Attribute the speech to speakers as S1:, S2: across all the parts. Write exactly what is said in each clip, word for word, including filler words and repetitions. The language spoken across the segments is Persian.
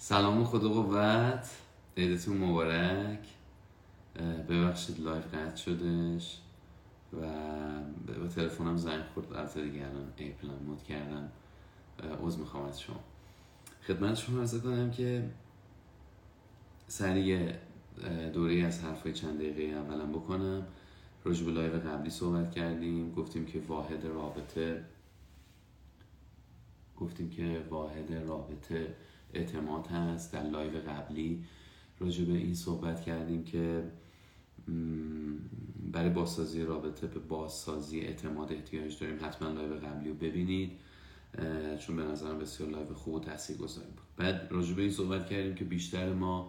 S1: سلام و خدا قوت. عیدتون مبارک. ببخشید لایف قطع شدش و با تلفنم زنگ خورد. البته دیگه الان ایپلان مود کردم. عذر میخوام از شما. خدمت شما عرض کنم که سریع دوره از حرفای چند دقیقه اولم بکنم. راجع به لایو قبلی صحبت کردیم. گفتیم که واحد رابطه گفتیم که واحد رابطه اعتماد هست. در لایو قبلی راجع به این صحبت کردیم که برای بازسازی رابطه به بازسازی اعتماد احتیاج داریم. حتما لایو قبلی رو ببینید چون به نظرم بسیار لایو خوب و تاثیرگذاری بود. بعد راجع به این صحبت کردیم که بیشتر ما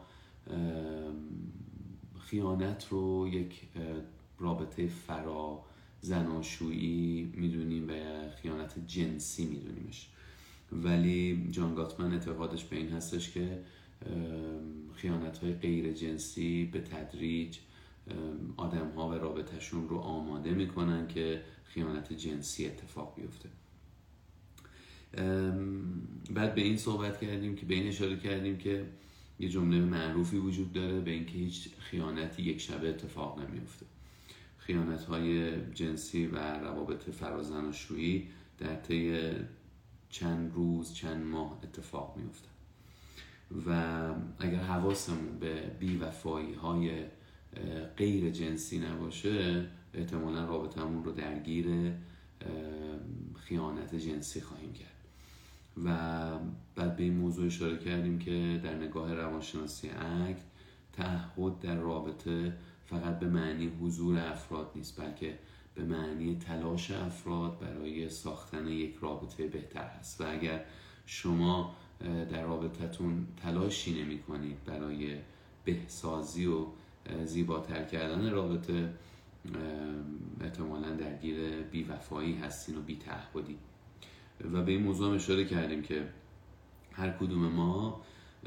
S1: خیانت رو یک رابطه فرا زناشویی میدونیم و خیانت جنسی میدونیمش، ولی جان گاتمن اعتقادش به این هستش که خیانت‌های غیر جنسی به تدریج آدم‌ها و رابطه‌شون رو آماده میکنن که خیانت جنسی اتفاق بیفته. بعد به این صحبت کردیم که به این اشاره کردیم که یه جمله معروفی وجود داره به اینکه هیچ خیانتی یک شبه اتفاق نمیفته. خیانت‌های جنسی و روابط فرازناشویی در طی چند روز چند ماه اتفاق میفته و اگر حواسمون به بی‌وفایی های غیر جنسی نباشه احتمالا رابطمون رو درگیر خیانت جنسی خواهیم کرد. و بعد به این موضوع اشاره کردیم که در نگاه روانشناسی اکت تعهد در رابطه فقط به معنی حضور افراد نیست، بلکه به معنی تلاش افراد برای ساختن یک رابطه بهتر هست. و اگر شما در رابطتون تلاشی نمی کنید برای بهسازی و زیباتر کردن رابطه، احتمالاً درگیر بی‌وفایی هستین و بی‌تعهدی. و به این موضوع هم اشاره کردیم که هر کدوم ما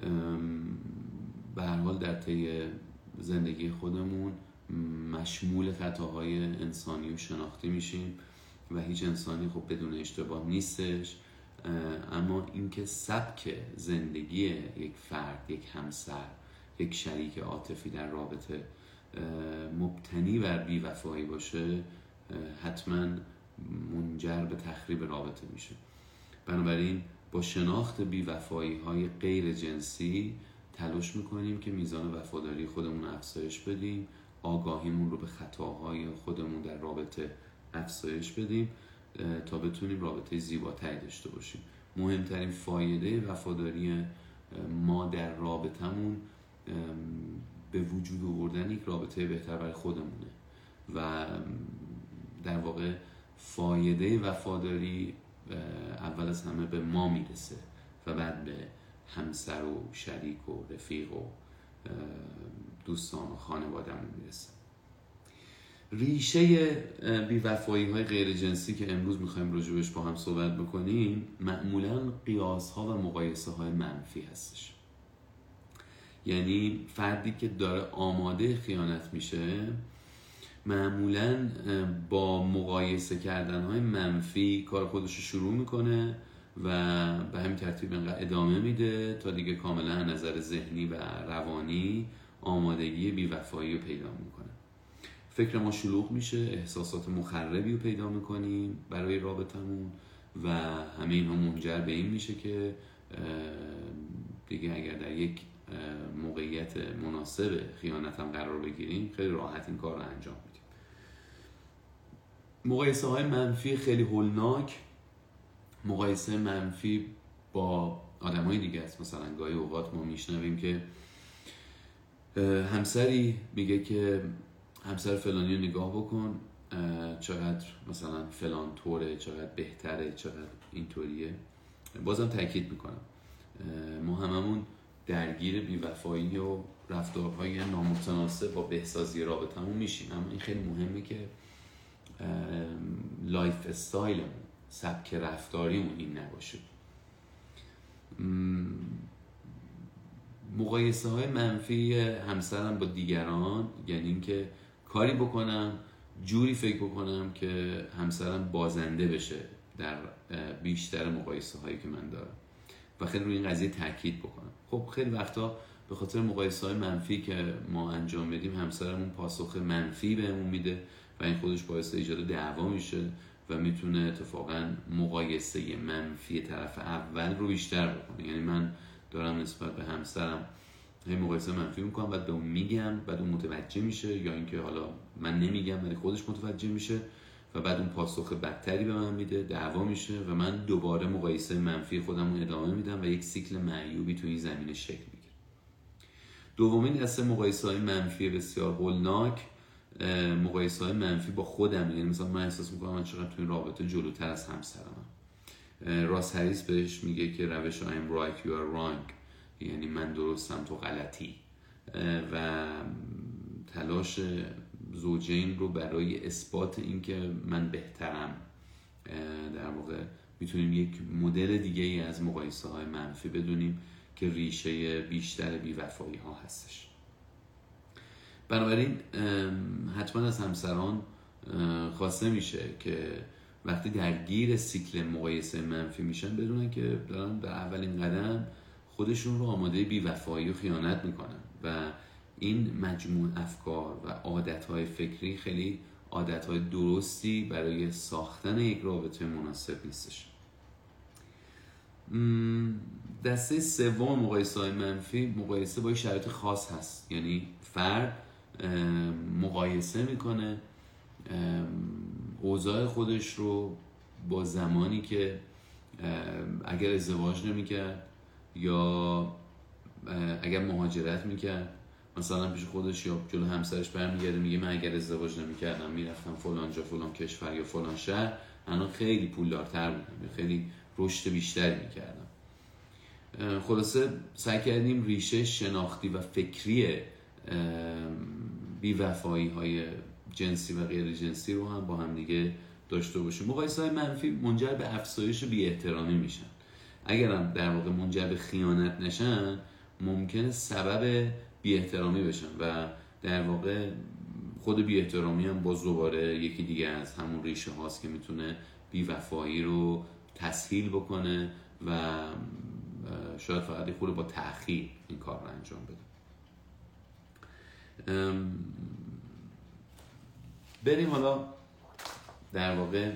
S1: به هر حال در طی زندگی خودمون مشمول خطاهای انسانی و شناختی میشیم و هیچ انسانی خب بدون اشتباه نیستش، اما اینکه سبک زندگی یک فرد، یک همسر، یک شریک عاطفی در رابطه مبتنی بر بی‌وفایی باشه حتما منجر به تخریب رابطه میشه. بنابراین با شناخت بی‌وفایی های غیر جنسی تلاش میکنیم که میزان وفاداری خودمون رو افزایش بدیم، آگاهیمون رو به خطاهای خودمون در رابطه افزایش بدیم تا بتونیم رابطه زیباتری داشته باشیم. مهمترین فایده وفاداری ما در رابطمون به وجود آوردن یک رابطه بهتر برای خودمونه و در واقع فایده وفاداری اول از همه به ما میرسه و بعد به همسر و شریک و رفیق و دوستان و خانواده‌مون میرسه. ریشه بی‌وفایی های غیر جنسی که امروز میخوایم راجبش با هم صحبت بکنیم معمولاً قیاس ها و مقایسه های منفی هستش. یعنی فردی که داره آماده خیانت میشه معمولاً با مقایسه کردن های منفی کار خودش رو شروع میکنه و به همین ترتیب اینقدر ادامه میده تا دیگه کاملا نظر ذهنی و روانی آمادگی بی‌وفایی رو پیدا میکنه. فکر ما شلوغ میشه، احساسات مخربی رو پیدا میکنیم برای رابطمون و همه اینها منجر به این میشه که دیگه اگر در یک موقعیت مناسب خیانت هم قرار بگیریم خیلی راحت این کار رو انجام میدیم. مقایسه های منفی خیلی هولناک، مقایسه منفی با آدم های دیگه است. مثلا گاهی اوقات ما میشنویم که همسری میگه که همسر فلانی رو نگاه بکن چقدر مثلا فلان طوره، چقدر بهتره، چقدر اینطوریه. بازم تاکید میکنم ما هممون درگیر بی‌وفایی و رفتارهای نامتناسب با بهسازی رابطمون میشیم، اما این خیلی مهمه که لایف استایلمون، سبک رفتاریمون این نباشه. مقایسه های منفی همسرم با دیگران یعنی اینکه کاری بکنم، جوری فکر بکنم که همسرم بازنده بشه در بیشتر مقایسه هایی که من دارم و خیلی روی این قضیه تاکید بکنم. خب خیلی وقتا به خاطر مقایسه‌های منفی که ما انجام بدیم همسرمون پاسخ منفی بهمون میده و این خودش باعث ایجاد دعوا میشه و میتونه اتفاقا مقایسه منفی طرف اول رو بیشتر بکنه. یعنی من دارم نسبت به همسرم هی مقایسه منفی میکنم، بعد به اون میگم، بعد اون متوجه میشه، یا اینکه حالا من نمیگم ولی خودش متوجه میشه و بعد اون پاسخ بدتری به من میده، دعوا میشه و من دوباره مقایسه منفی خودم رو ادامه میدم و یک سیکل معیوبی توی این زمینه شکل میگیره. دومین دسته مقایسه‌های منفی بسیار هولناک مقایسه‌های منفی با خودم. یعنی مثلا من احساس میکنم من چقدر توی این رابطه جلوتر از همسرمم. راس هریس بهش میگه که روش I'm right you are wrong، یعنی من درستم تو غلطی، و تلاش زوجین رو برای اثبات اینکه من بهترم در واقع میتونیم یک مدل دیگه ای از مقایسه های منفی بدونیم که ریشه بیشتر بی‌وفایی ها هستش. بنابراین حتما از همسران خواسته میشه که وقتی درگیر سیکل مقایسه منفی میشن بدونن که دارن در اولین قدم خودشون رو آماده بی‌وفایی و خیانت میکنن و این مجموع افکار و عادتهای فکری خیلی عادتهای درستی برای ساختن یک رابطه مناسب نیستش. دسته سوم مقایسه های منفی مقایسه با شرایط خاص هست. یعنی فرد مقایسه میکنه اوضاع خودش رو با زمانی که اگر ازدواج نمیکرد یا اگر مهاجرت میکرد، مثلا پیش خودش یا جلو همسرش برمیگرده میگه من اگر ازدواج نمیکردم میرفتم فلان جا، فلان کشور یا فلان شهر، الان خیلی پولدارتر بودم، خیلی رشد بیشتری میکردم. خلاصه سعی کردیم ریشه شناختی و فکری بی‌وفایی های جنسی و غیر جنسی رو هم با هم دیگه داشته باشیم. مقایسه های منفی منجر به افزایش بی احترامی میشن. اگر هم در واقع منجر به خیانت نشن ممکنه سبب بی احترامی بشن و در واقع خود بی احترامی هم باز دوباره یکی دیگه از همون ریشه هاست که میتونه بی وفایی رو تسهیل بکنه و شاید فقط خود با تأخیر این کار رو انجام بده. بریم حالا در واقع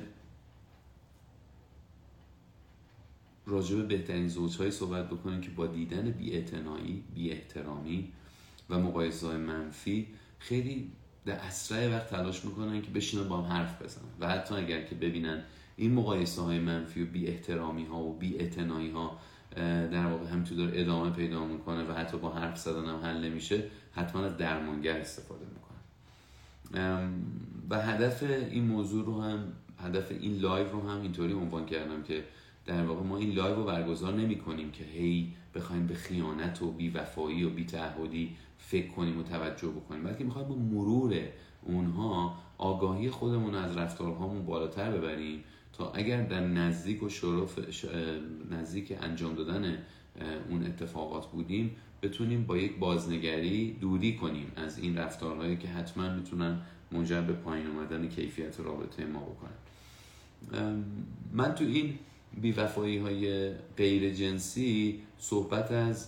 S1: راجع به بهترین زوج‌های صحبت بکنیم که با دیدن بی‌اعتنایی، بی‌احترامی و مقایسه‌های منفی خیلی در اسرع وقت تلاش میکنن که بشینن با هم حرف بزنن و حتی اگر که ببینن این مقایسه‌های منفی و بی‌احترامی‌ها و بی‌اعتنایی‌ها در واقع همینطور داره ادامه پیدا میکنه و حتی با حرف زدن هم حل نمیشه، حتما از درمانگر استفاده میکنن. و هدف این موضوع رو هم، هدف این لایو رو هم اینطوری عنوان کردم که در واقع ما این لایو رو برگزار نمی کنیم که هی بخوایم به خیانت و بی‌وفایی و بی‌تعهدی فکر کنیم و توجه بکنیم، بلکه میخوایم با مرور اونها آگاهی خودمون از رفتارهامون بالاتر ببریم تا اگر در نزدیک و شرف نزدیک انجام دادن اون اتفاقات بودیم بتونیم با یک بازنگری دوری کنیم از این رفتارهایی که حتما میتونن منجر به پایین اومدن کیفیت رابطه ما بکنن. من تو این بی‌وفایی های غیر جنسی صحبت از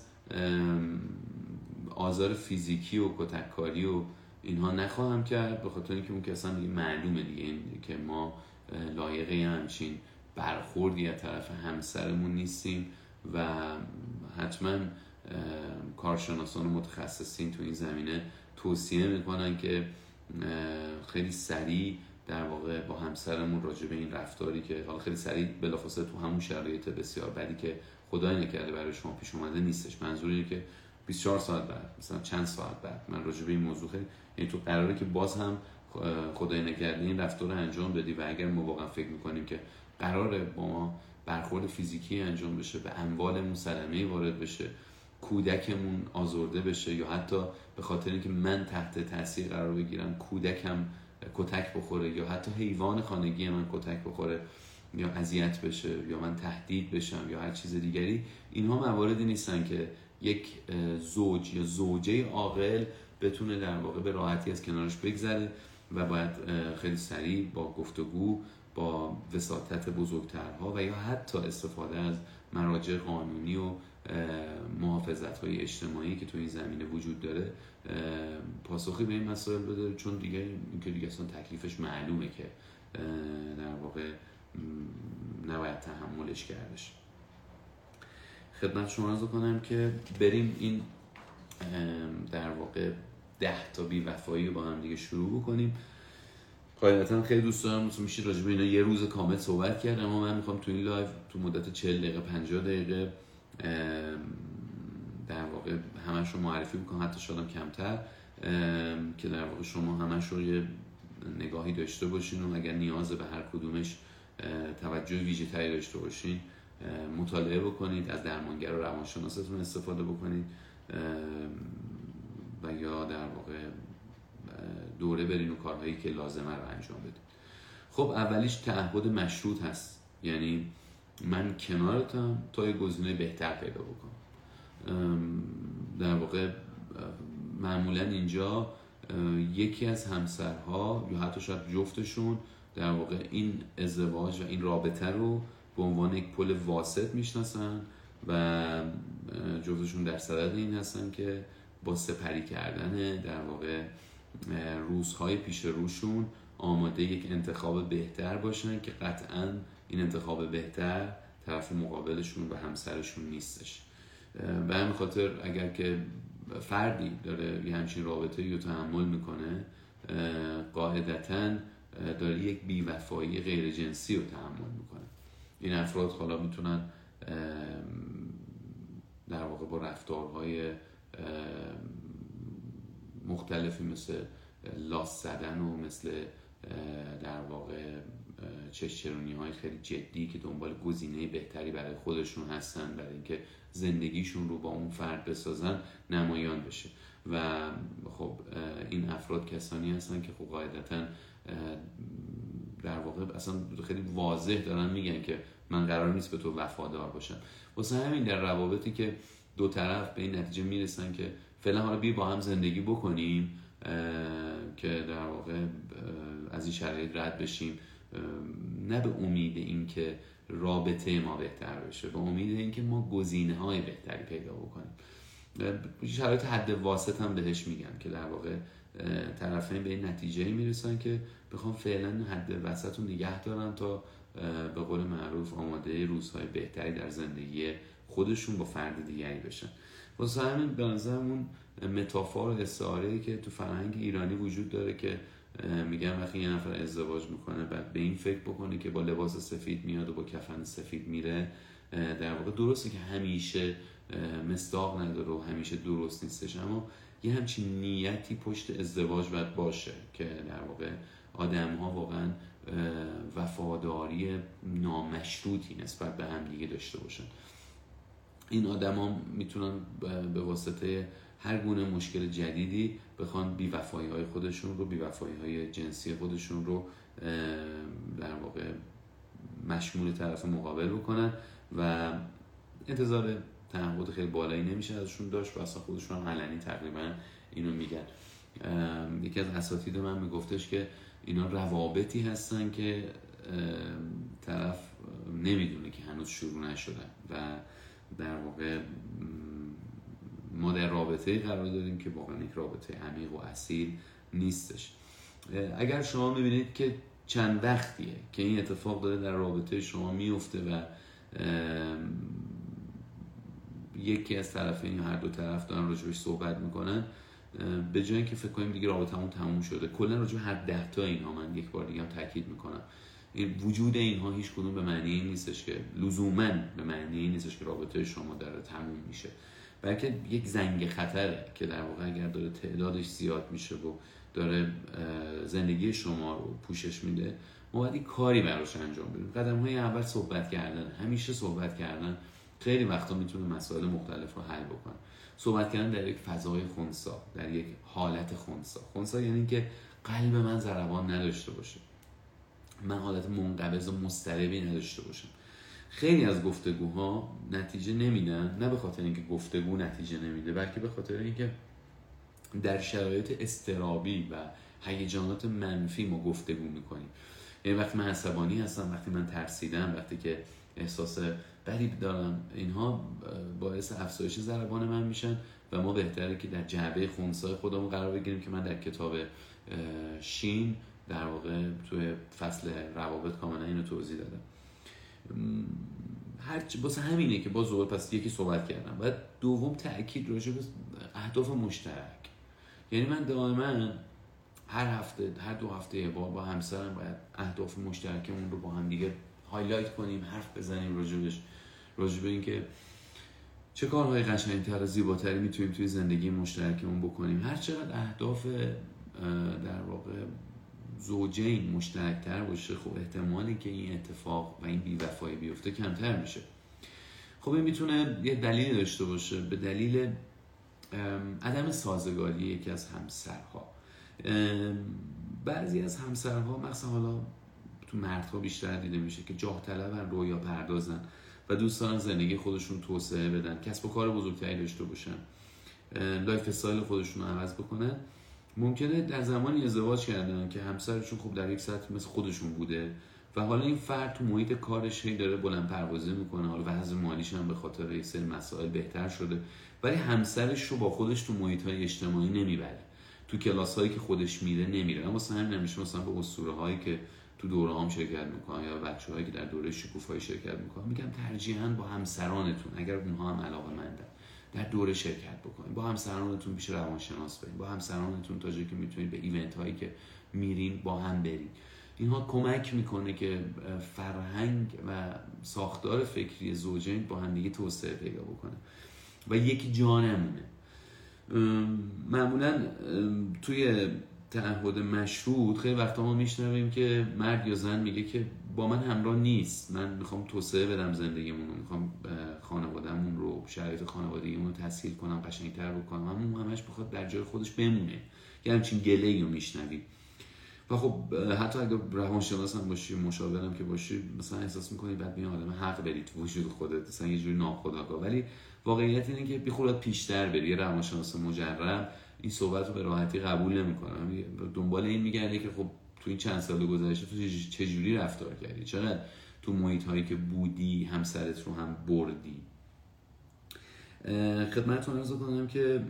S1: آزار فیزیکی و کتککاری و اینها نخواهم کرد، به خاطر اینکه اون که اصلا دیگه معلومه دیگه این که ما لایق همچین برخوردی از طرف همسرمون نیستیم و حتما کارشناسان و متخصصین تو این زمینه توصیه میکنن که خیلی سریع در واقع با همسرمون راجع به این رفتاری که حالا خیلی سریع بلافاصله تو همون شرایط بسیار بدی که خدای نکرده برای شما پیش اومده نیستش، منظور اینه که بیست و چهار ساعت بعد، مثلا چند ساعت بعد من راجع به این موضوع خیلی، یعنی تو قراره که باز هم خدای نکرده این رفتار رو انجام بدی و اگر ما واقعا فکر میکنیم که قراره با ما برخورد فیزیکی انجام بشه، به اموالمون صدمه وارد بشه، کودکمون آزرده بشه یا حتی به خاطر اینکه من تحت تاثیر قرار بگیرم کودکم کتک بخوره یا حتی حیوان خانگی من کتک بخوره یا اذیت بشه یا من تهدید بشم یا هر چیز دیگری، اینها مواردی نیستن که یک زوج یا زوجه عاقل بتونه در واقع به راحتی از کنارش بگذره و باید خیلی سریع با گفتگو با وساطت بزرگترها و یا حتی استفاده از مراجع قانونی و محافظت‌های اجتماعی که تو این زمینه وجود داره پاسخی به این مسائل بده، چون دیگه این که دیگه اصلا تکلیفش معلومه که در واقع نباید تحملش کردش. خدمت شما عرض کنم که بریم این در واقع ده تا بی‌وفایی رو با هم دیگه شروع بکنیم. قاعدتا خیلی دوست دارم میشه راجع به اینا یه روز کامل صحبت کرد، اما من میخوام تو این لایو تو مدت چهل دقیقه پنجاه دقیقه در واقع همش رو معرفی بکنم، حتی شاید کمتر، که در واقع شما همش رو یه نگاهی داشته باشین و اگر نیاز به هر کدومش توجه ویژه تری داشته باشین مطالعه بکنید، از درمانگر و روانشناستون استفاده بکنید و یا در واقع دوره برین و کارهایی که لازمه رو انجام بدید. خب اولیش تعهد مشروط هست، یعنی من کنارتم تا یه گزینه بهتر پیدا بکنم. در واقع معمولا اینجا یکی از همسرها یا حتی شاید جفتشون در واقع این ازدواج و این رابطه رو به عنوان یک پل واسط میشناسن و جفتشون در صدد این هستن که با سپری کردن در واقع روزهای پیش روشون آماده یک انتخاب بهتر باشن که قطعاً این انتخاب بهتر طرف مقابلشون و همسرشون نیستش. به همین خاطر اگر که فردی داره یه همچین رابطه‌ای رو تحمل میکنه قاعدتاً داره یک بی‌وفایی غیر جنسی رو تحمل میکنه. این افراد حالا میتونن در واقع با رفتارهای مختلفی مثل لاس زدن و مثل در واقع چشچرونی های خیلی جدی که دنبال گزینه بهتری برای خودشون هستن برای اینکه زندگیشون رو با اون فرد بسازن نمایان بشه. و خب این افراد کسانی هستن که خب قاعدتاً در واقع اصلا خیلی واضح دارن میگن که من قرار نیست به تو وفادار باشم. واسه همین در روابطی که دو طرف به این نتیجه میرسن که فعلا حالا بیا با هم زندگی بکنیم که در واقع از این شرایط رد بشیم، نه به امید این که رابطه ما بهتر بشه، به امید این که ما گزینه های بهتری پیدا بکنیم. شرایط حد واسط هم بهش میگن که در واقع طرفین به این نتیجه میرسن که بخوام فعلا حد وسط رو نگه دارن تا به قول معروف آماده روزهای بهتری در زندگی خودشون با فرد دیگری بشن. واسه همین به نظرمون متافور و استعاره‌ای که تو فرهنگ ایرانی وجود داره که میگن وقتی یه نفر ازدواج میکنه بعد به این فکر بکنه که با لباس سفید میاد و با کفن سفید میره، در واقع درسته که همیشه مصداق نداره و همیشه درست نیستش، اما یه همچین نیتی پشت ازدواج باید باشه که در واقع آدم ها واقعا وفاداری نامشروطی نسبت به هم دیگه داشته باشن. این آدم ها میتونن به واسطه هر گونه مشکل جدیدی بخوان بی‌وفایی های خودشون رو، بی‌وفایی های جنسی خودشون رو در واقع مشمول طرف مقابل بکنن و انتظار تعهد خیلی بالایی نمیشه ازشون داشت و اصلا خودشون هم علنی تقریبا اینو میگن. یکی از اساتید من میگفتش که اینا روابطی هستن که طرف نمیدونه که هنوز شروع نشدن و در واقع ما در رابطه قرار داریم که واقعا یک رابطه عمیق و اصیل نیستش. اگر شما میبینید که چند وقتیه که این اتفاق داره در رابطه شما میفته و یکی از طرفین یا هر دو طرف دارن راجبش صحبت میکنن، به جای اینکه فکر کنیم دیگه رابطمون تموم شده، کلا راجب هر ده تا اینها من یک بار دیگه هم تاکید میکنم، این وجود اینها هیچ کدوم به معنی این نیستش که لزوماً به معنی این نیستش که رابطه شما داره تموم میشه، بلکه یک زنگ خطره که در واقع اگر داره تعدادش زیاد میشه و داره زندگی شما رو پوشش میده، ما باید کاری براش انجام بدیم. قدم‌های اول صحبت کردن، همیشه صحبت کردن خیلی وقتا میتونه مسائل مختلف رو حل بکنه. صحبت کردن در یک فضای خنثی، در یک حالت خنثی. خنثی یعنی که قلب من ضربان نداشته باشه، من حالت منقبض و مضطربی نداشته باشم. خیلی از گفتگوها نتیجه نمیدن، نه به خاطر اینکه گفتگو نتیجه نمیده، بلکه به خاطر اینکه در شرایط اضطرابی و هیجانات منفی ما گفتگو میکنیم. یعنی وقتی من عصبانی هستم، وقتی من ترسیدم، وقتی که احساس بدی دارم، اینها باعث افزایش ضربان من میشن و ما بهتره که در جعبه خنثی خودمون قرار بگیریم که من در کتاب شین در واقع توی فصل روابط کاملا اینو توضیح دادم. هر واسه همینه که باز دوباره پس یکی صحبت کردم. بعد دوم تأکید راجع به اهداف مشترک. یعنی من دائما هر هفته هر دو هفته یه بار با همسرم باید اهداف مشترکمون رو با هم دیگه هایلایت کنیم، حرف بزنیم راجبش، راجع به اینکه چه کارهای قشنگ‌تر و زیباتری میتونیم توی زندگی مشترکمون بکنیم. هر چقدر اهداف در واقع زوجین مشترکتر باشه، خب احتمالی که این اتفاق و این بی‌وفایی بیفته کمتر میشه. خب این میتونه یه دلیل داشته باشه، به دلیل عدم سازگاری یکی از همسرها. بعضی از همسرها مثلا حالا تو مردها بیشتر دیده میشه که جاه طلبن، رویا پردازن و دوست دارن زندگی خودشون توسعه بدن، کسب و کار بزرگتری داشته باشن، لایف استایل خودشون رو عوض بکنن. ممکنه در زمانی ازدواج کردن که همسرشون خب در یک سطح مثل خودشون بوده و حالا این فرد تو محیط کارش هی داره بلند پروازی میکنه، حالا وضع مالیش هم به خاطر یک سری مسائل بهتر شده، ولی همسرش رو با خودش تو محیط‌های اجتماعی نمیبره، تو کلاس‌هایی که خودش میره نمیره. اما مثلا همین نمیشه مثلا به اسطوره‌هایی که تو دوره‌هام شرکت میکنن یا بچه‌هایی که در دوره شکوفایی شرکت میکنن میگم ترجیحاً با همسرانتون، اگر اونها هم علاقه‌مندن، در دوره شرکت بکنید، با همسرانتون پیش روانشناس برید، با همسرانتون تا جایی که میتونید به ایونت هایی که میرین با هم برید. اینها کمک میکنه که فرهنگ و ساختار فکری زوجین با هم دیگه توسعه پیدا بکنه و یکی جا نمونه. معمولا توی تعهد مشروط خیلی وقتا ما میشنویم که مرد یا زن میگه که با من همراه نیست، من میخوام توسعه بدم زندگیمون رو، میخوام خانواده‌مون رو، شرایط خانوادگیمون رو تسهیل کنم، قشنگ‌تر بکنم، اما همش بخواد در جای خودش بمونه. یه همچین گله‌ای رو میشنویم و خب حتی اگه روانشناس هم باشی، مشاورم که باشی، مثلا احساس میکنی بعد میاد آدم حق برید تو وجود خودت، مثلا یه جوری ناخودآگاه. ولی واقعیت اینه که بی خودت پیشتر بری. یه روانشناس مجرب این صحبت رو به راحتی قبول نمیکنه، دنبال این میگرده که خب تو این چند سال گذشته تو چه جوری رفتار کردی، چقدر تو محیط هایی که بودی همسرت رو هم بردی. خدمتتون عرض کنم که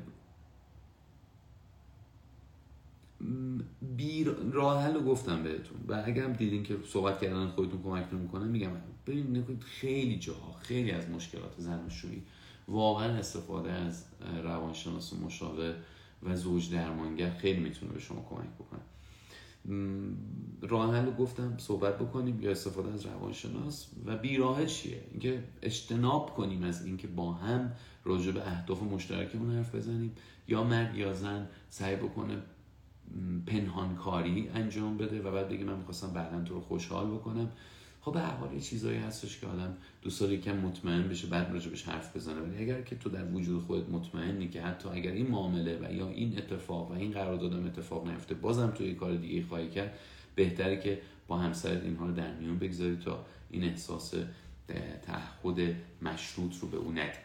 S1: بی راه حل رو گفتم بهتون و اگر هم دیدین که صحبت کردن خودتون کمک نمی‌کنه، میگم ببینید خیلی جاها، خیلی از مشکلات زناشویی واقعا استفاده از روانشناس و مشاور و زوج درمانگر خیلی میتونه به شما کمک بکنه. راه حل رو گفتم صحبت بکنیم یا استفاده از روانشناس. و بیراه چیه؟ اینکه اجتناب کنیم از اینکه با هم راجع به اهداف مشترکمون حرف بزنیم، یا مرد یا زن سعی بکنه پنهانکاری انجام بده و بعد بگه من می‌خواستم بعداً تو رو خوشحال بکنم. خب به هر حال یه چیزایی هستش که آدم دوست داره یکم مطمئن بشه بعد راجبش حرف بزنه. ولی اگر که تو در وجود خودت مطمئنی که حتی اگر این معامله و یا این اتفاق و این قراردادم اتفاق نیفته بازم تو یه کار دیگه خواهی کرد، بهتره که با همسرت اینها رو در میون بگذاری تا این احساس تعهد مشروط رو به اون ندی.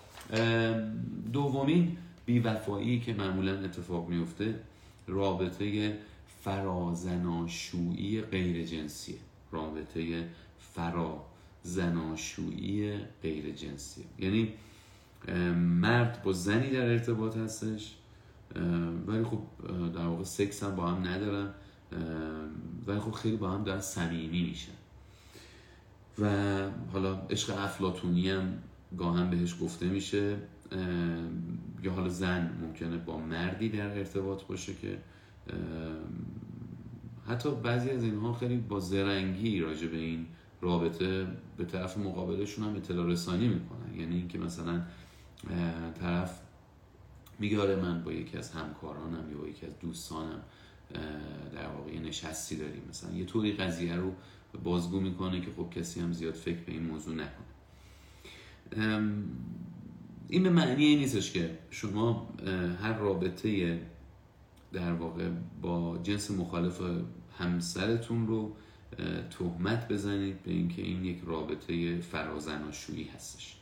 S1: دومین بی‌وفایی که معمولا اتفاق میفته رابطه فرازناشویی غیر جنسیه. رابطه فرازناشویی غیر جنسیه یعنی مرد با زنی در ارتباط هستش ولی خب در واقع سکس هم با هم ندارن ولی خب خیلی با هم دارن صمیمی میشن و حالا عشق افلاطونی هم گاهن بهش گفته میشه. یا حالا زن ممکنه با مردی در ارتباط باشه که حتی بعضی از اینها خیلی با زرنگی راجع به این رابطه به طرف مقابلشون هم اطلاع رسانی میکنن. یعنی اینکه مثلا طرف میگه آره من با یکی از همکارانم یا با یکی از دوستانم در واقع نشستی داریم، مثلا یه طوری قضیه رو بازگو میکنه که خب کسی هم زیاد فکر به این موضوع نکنه. این به معنی این نیستش که شما هر رابطه در واقع با جنس مخالف همسرتون رو تهمت بزنید به اینکه این یک رابطه فرازناشویی هستش.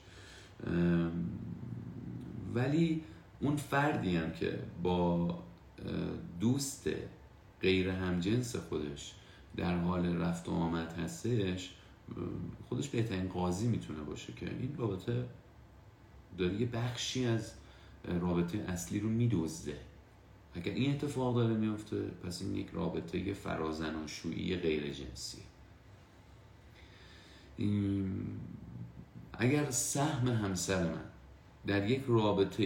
S1: ولی اون فردی هم که با دوست غیر همجنس خودش در حال رفت و آمد هستش، خودش بهترین قاضی میتونه باشه که این رابطه داره یه بخشی از رابطه اصلی رو میدزده. اگر این اتفاق داره میفته پس این یک رابطه فرازناشویی غیر جنسی. اگر سهم همسر من در یک رابطه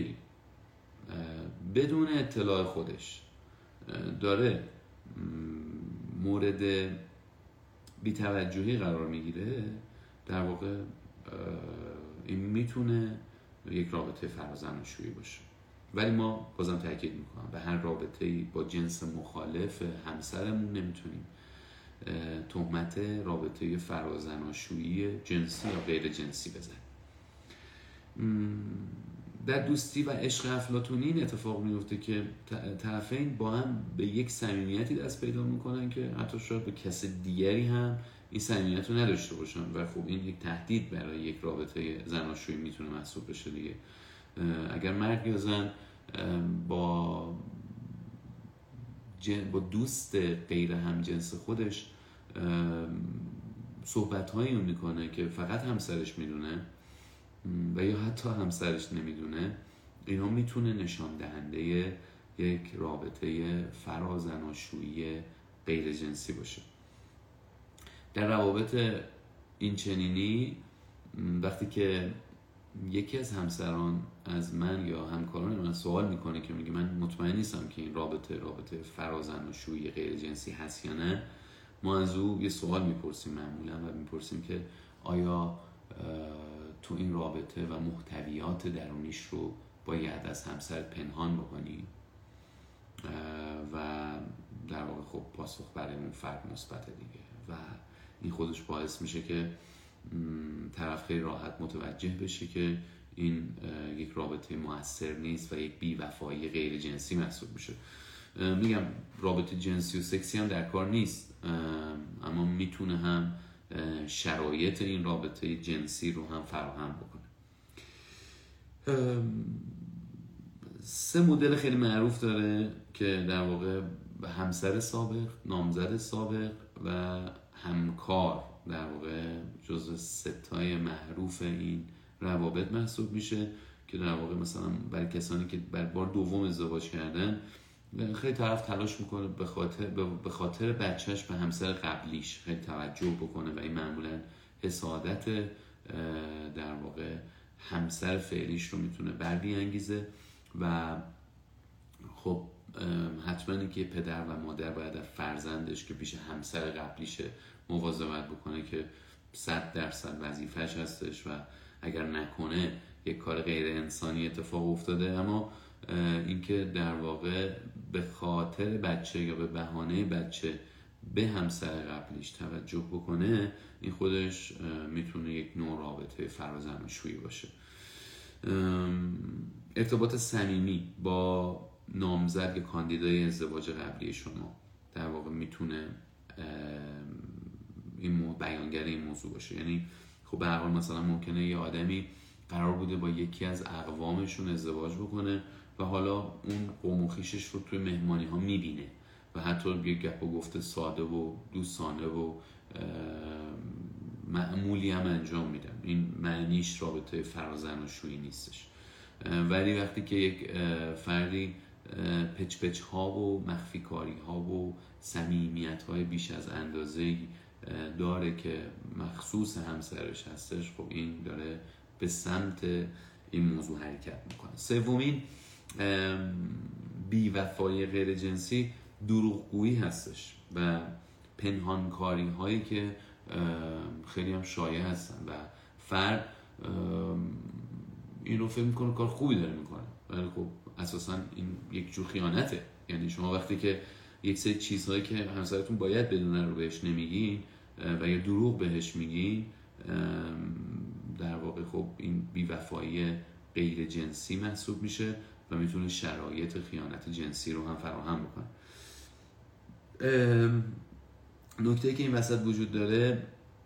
S1: بدون اطلاع خودش داره مورد بی‌توجهی قرار میگیره، در واقع این میتونه یک رابطه فرازناشویی باشه. ولی ما بازم تاکید میکنم به هر رابطه‌ای با جنس مخالف همسرمون نمیتونیم تهمت رابطه فرازناشویی جنسی یا غیر جنسی بزنیم. در دوستی و عشق افلاطونی این اتفاق میفته که طرفین با هم به یک صمیمیتی دست پیدا میکنن که حتی شاید به کس دیگری هم این صمیمیت رو نداشته باشن و خب این یک تهدید برای یک رابطه زناشویی میتونه محسوب بشه دیگه. اگر مرد یا زن با با دوست غیر همجنس خودش صحبت‌هایی میکنه که فقط همسرش میدونه و یا حتی همسرش نمیدونه، اینا میتونه نشان دهنده یک رابطه فرازناشویی غیر جنسی باشه. در روابط این چنینی وقتی که یکی از همسران از من یا همکاران من سوال میکنه که میگه من مطمئن نیستم که این رابطه رابطه فرازناشویی غیر جنسی هست یا نه، ما از او یه سوال میپرسیم معمولا و میپرسیم که آیا تو این رابطه و محتویات درونیش رو باید از همسرت پنهان بکنی؟ و در واقع خب پاسخ برای اون فرد مثبت دیگه و این خودش باعث میشه که طرف خیلی راحت متوجه بشه که این یک رابطه مؤثر نیست و یک بی‌وفایی غیر جنسی محسوب میشه. میگم رابطه جنسی و سکسی هم در کار نیست، اما میتونه هم شرایط این رابطه جنسی رو هم فراهم بکنه. سه مدل خیلی معروف داره که در واقع همسر سابق، نامزد سابق و همکار در واقع جزو ستای معروف این روابط محسوب میشه که در واقع مثلا برای کسانی که بر بار دوم ازدواج کردن خیلی طرف تلاش میکنه به خاطر به خاطر بچهش به همسر قبلیش خیلی توجه بکنه و این معمولا حسادت در واقع همسر فعلیش رو میتونه بربیانگیزه و خب حتما اینکه پدر و مادر باید در فرزندش که پیش همسر قبلیش مواظبت بکنه که صد درصد وظیفه‌اش هستش و اگر نکنه یک کار غیر انسانی اتفاق افتاده. اما اینکه در واقع به خاطر بچه یا به بهانه بچه به همسر قبلیش توجه بکنه، این خودش میتونه یک نوع رابطه فرازناشویی باشه. ارتباط صمیمی با نامزد یا کاندیدای ازدواج قبلی شما در واقع میتونه این بیانگر این موضوع باشه. یعنی خب به هر حال مثلا ممکنه یه آدمی قرار بوده با یکی از اقوامشون ازدواج بکنه و حالا اون قوم و خویشش رو توی مهمانی ها میبینه و حتی یه گپ و گفت ساده و دوستانه و معمولی هم انجام میدن. این معنیش رابطه فرازناشویی نیستش. ولی وقتی که یک فردی پچ پچ ها و مخفی کاری ها و صمیمیت های بیش از اندازه داره که مخصوص همسرش هستش، خب این داره به سمت این موضوع حرکت میکنه. سومین بی‌وفایی غیر جنسی دروغگویی هستش و پنهانکاری هایی که خیلی هم شایع هستن و فرد این رو فکر میکنه کار خوبی داره میکنه، ولی خب اساسا این یک جور خیانته. یعنی شما وقتی که یک سری چیزهایی که همسرتون باید بدونه رو بهش نمیگین و یا دروغ بهش میگین، در واقع خب این بی‌وفایی غیر جنسی محسوب میشه و میتونه شرایط خیانت جنسی رو هم فراهم بکنه. نکته که این وسط وجود داره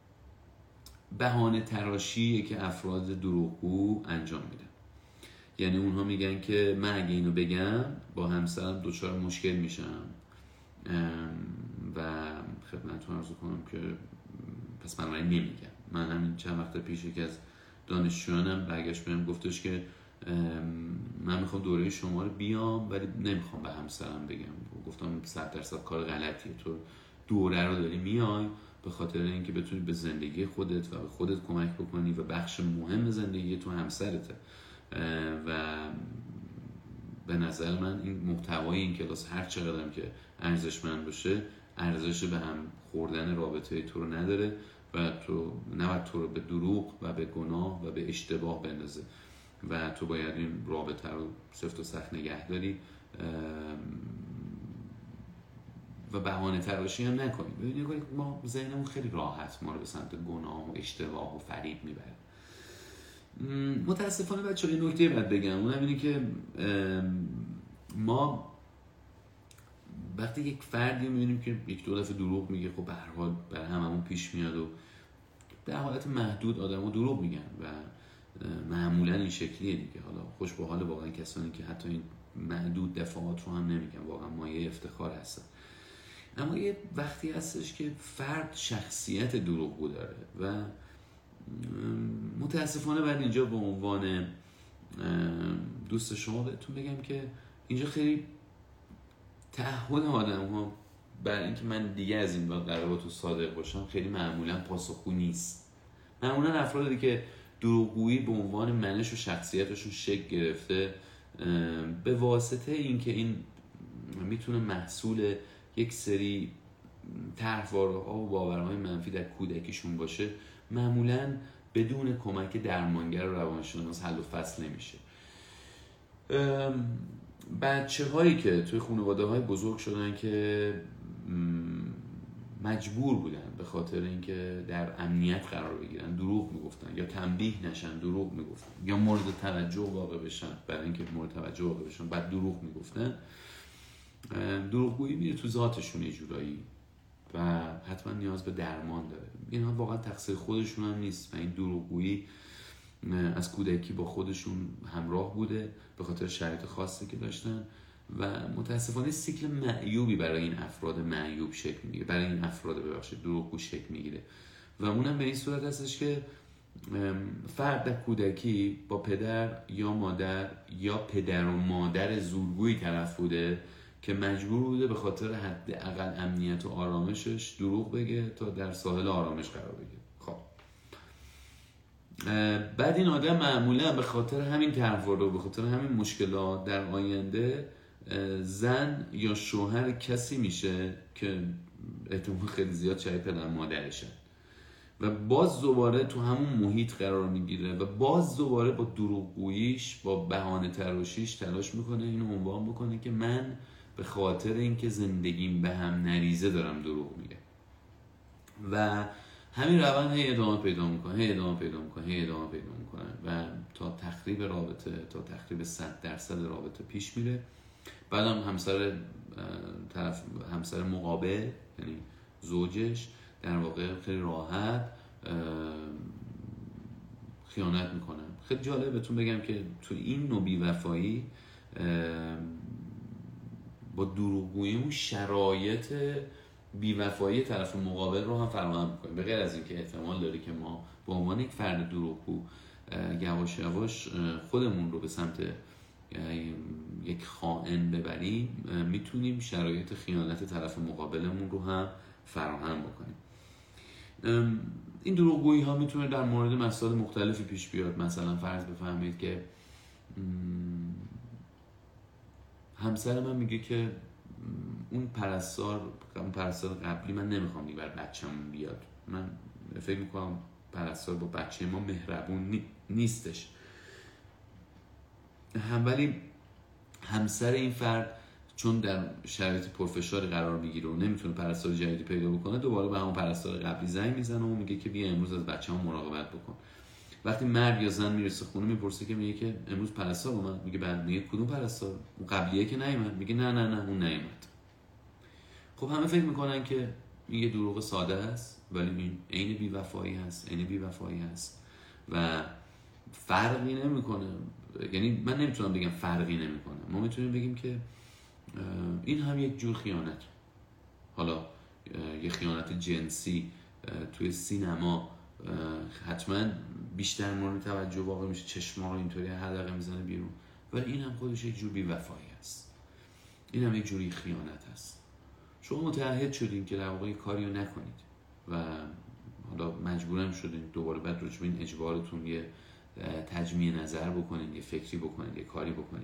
S1: بهانه تراشی که افراد دروغگو انجام میدن. یعنی اونها میگن که من اگه اینو بگم با همسرم دچار مشکل میشم و خدمتتون عرض کنم که پس من نمیگم. من همین چند وقت پیش یکی از دانشجویانم برگشت بهم گفتش که من میخوام دوره شما رو بیام ولی نمیخوام به همسرم بگم. گفتم صد درصد کار غلطیه، تو دوره رو داری میای به خاطر اینکه بتونی به زندگی خودت و به خودت کمک بکنی و بخش مهم زندگی تو همسرته و به نظر من این محتوای این کلاس هر چقدر که ارزشمند باشه ارزش به هم خوردن رابطه تو رو نداره و تو نباید تو رو به دروغ و به گناه و به اشتباه بندازه و تو باید این رابطه رو سفت و سخت نگه داری و بهانه تراشی هم نکنیم. ببینید ما ذهنمون خیلی راحت ما رو به سمت گناه و اشتباه و فریب میبره. متاسفانه بچه‌ها یه نکته باید بگم، اونم اینه که ما وقتی یک فردی میبینیم که یک دو دفعه دروغ میگه، خب به هر حال برای هممون پیش میاد و در حالت محدود آدم‌ها دروغ میگن و معمولا این شکلیه دیگه. حالا خوش به حال واقعا کسانی که حتی این محدود دفعات رو هم نمیگن، واقعا مایه افتخار هستن. اما یه وقتی هستش که فرد شخصیت دروغگو داره و متاسفانه باید اینجا به عنوان دوست شما بهتون بگم که اینجا خیلی تعهد آدم ها برای اینکه من دیگه از این قرار با تو صادق باشم خیلی معمولا پاسخگو نیست. معمولا افرادی که دروغگویی به عنوان منش و شخصیتشون شکل گرفته به واسطه اینکه این میتونه محصول یک سری طرحواره‌ها و باورهای منفی در کودکیشون باشه، معمولا بدون کمک درمانگر و روانشناس حل و فصل نمیشه. بچه هایی که توی خانواده های بزرگ شدن که مجبور بودن به خاطر اینکه در امنیت قرار بگیرن دروغ میگفتن یا تنبیه نشن دروغ میگفتن یا مورد توجه واقع بشن برای اینکه مورد توجه واقع بشن بعد دروغ میگفتن، دروغگویی میره تو ذاتشون یه جورایی و حتما نیاز به درمان داره. اینها واقعا تقصیر خودشون هم نیست و این دروغگویی از کودکی با خودشون همراه بوده به خاطر شرایط خاصی که داشتن و متاسفانه سیکل معیوبی برای این افراد معیوب شکل میگیره، برای این افراد ببخشید دروغگو شکل میگیره و اونم به این صورت هستش که فرد در کودکی با پدر یا مادر یا پدر و مادر زورگویی طرف بوده که مجبور بوده به خاطر حداقل امنیت و آرامشش دروغ بگه تا در ساحل آرامش قرار بگیره. خب بعد این آدم معمولا به خاطر همین طرحواره و به خاطر همین مشکلات در آینده زن یا شوهر کسی میشه که احتمال خیلی زیاد شاید پدر مادرشه و باز دوباره تو همون محیط قرار میگیره و باز دوباره با دروغگوییش با بهانه تراشیش تلاش میکنه اینو عنوان بکنه که من به خاطر اینکه زندگیم به هم نریزه دارم دروغ میگم و همین روند هی ادامه پیدا میکنه هی ادامه پیدا میکنه هی ادامه پیدا میکنه و تا تخریب رابطه تا تخریب صد درصد رابطه پیش میره. بعدم همسر طرف همسر مقابل یعنی زوجش در واقع خیلی راحت خیانت میکنه. خیلی جالبه بهتون بگم که تو این نوع بی‌وفایی با دروغگویی اون شرایط بی‌وفایی طرف مقابل رو هم فراهم می‌کنه، به غیر از اینکه احتمال داره که ما به عنوان یک فرد دروغگو یواش یواش خودمون رو به سمت یک خائن ببریم، میتونیم شرایط خیانت طرف مقابلمون رو هم فراهم بکنیم. این دروغگویی ها میتونه در مورد مسائل مختلفی پیش بیاد. مثلا فرض بفرمایید که همسر من میگه که اون پرستار اون پرستار قبلی من نمیخوام دیگه بر بچه‌مون بیاد، من فکر میکنم پرستار با بچه ما مهربون نیستش. هم ولی همسر این فرد چون در شرایط پرفشار قرار میگیره و نمیتونه پرستار جدیدی پیدا بکنه، دوباره به همون پرستار قبلی زنگ میزنه و میگه که بیا امروز از بچه‌مون مراقبت بکن. وقتی مرد یا زن میرسه خونه میپرسه که میگه که امروز پرستار اومد، میگه بعد میگه کدوم پرستار؟ اون قبلیه که نیومد. میگه نه نه نه اون نیومد. خب همه فکر میکنن که این یه دروغ ساده است ولی این عین بی‌وفایی هست، عین بی‌وفایی هست و فرقی نمیکنه. یعنی من نمیتونم بگم فرقی نمیکنه، ما میتونیم بگیم که این هم یک جور خیانت. حالا یه خیانت جنسی توی سینما حتما بیشتر مورد توجه واقع میشه، چشما رو اینطوری حلقه میزنه بیرون، ولی این هم خودش یک جور بی‌وفایی است، این هم یک جوری خیانت است. شما متعهد شدین که در واقع کاری رو نکنید و حالا مجبورم شدین دوباره بعد راجع به این اجبارتون یه تجمیع نظر بکنید، یه فکری بکنید، یه کاری بکنید.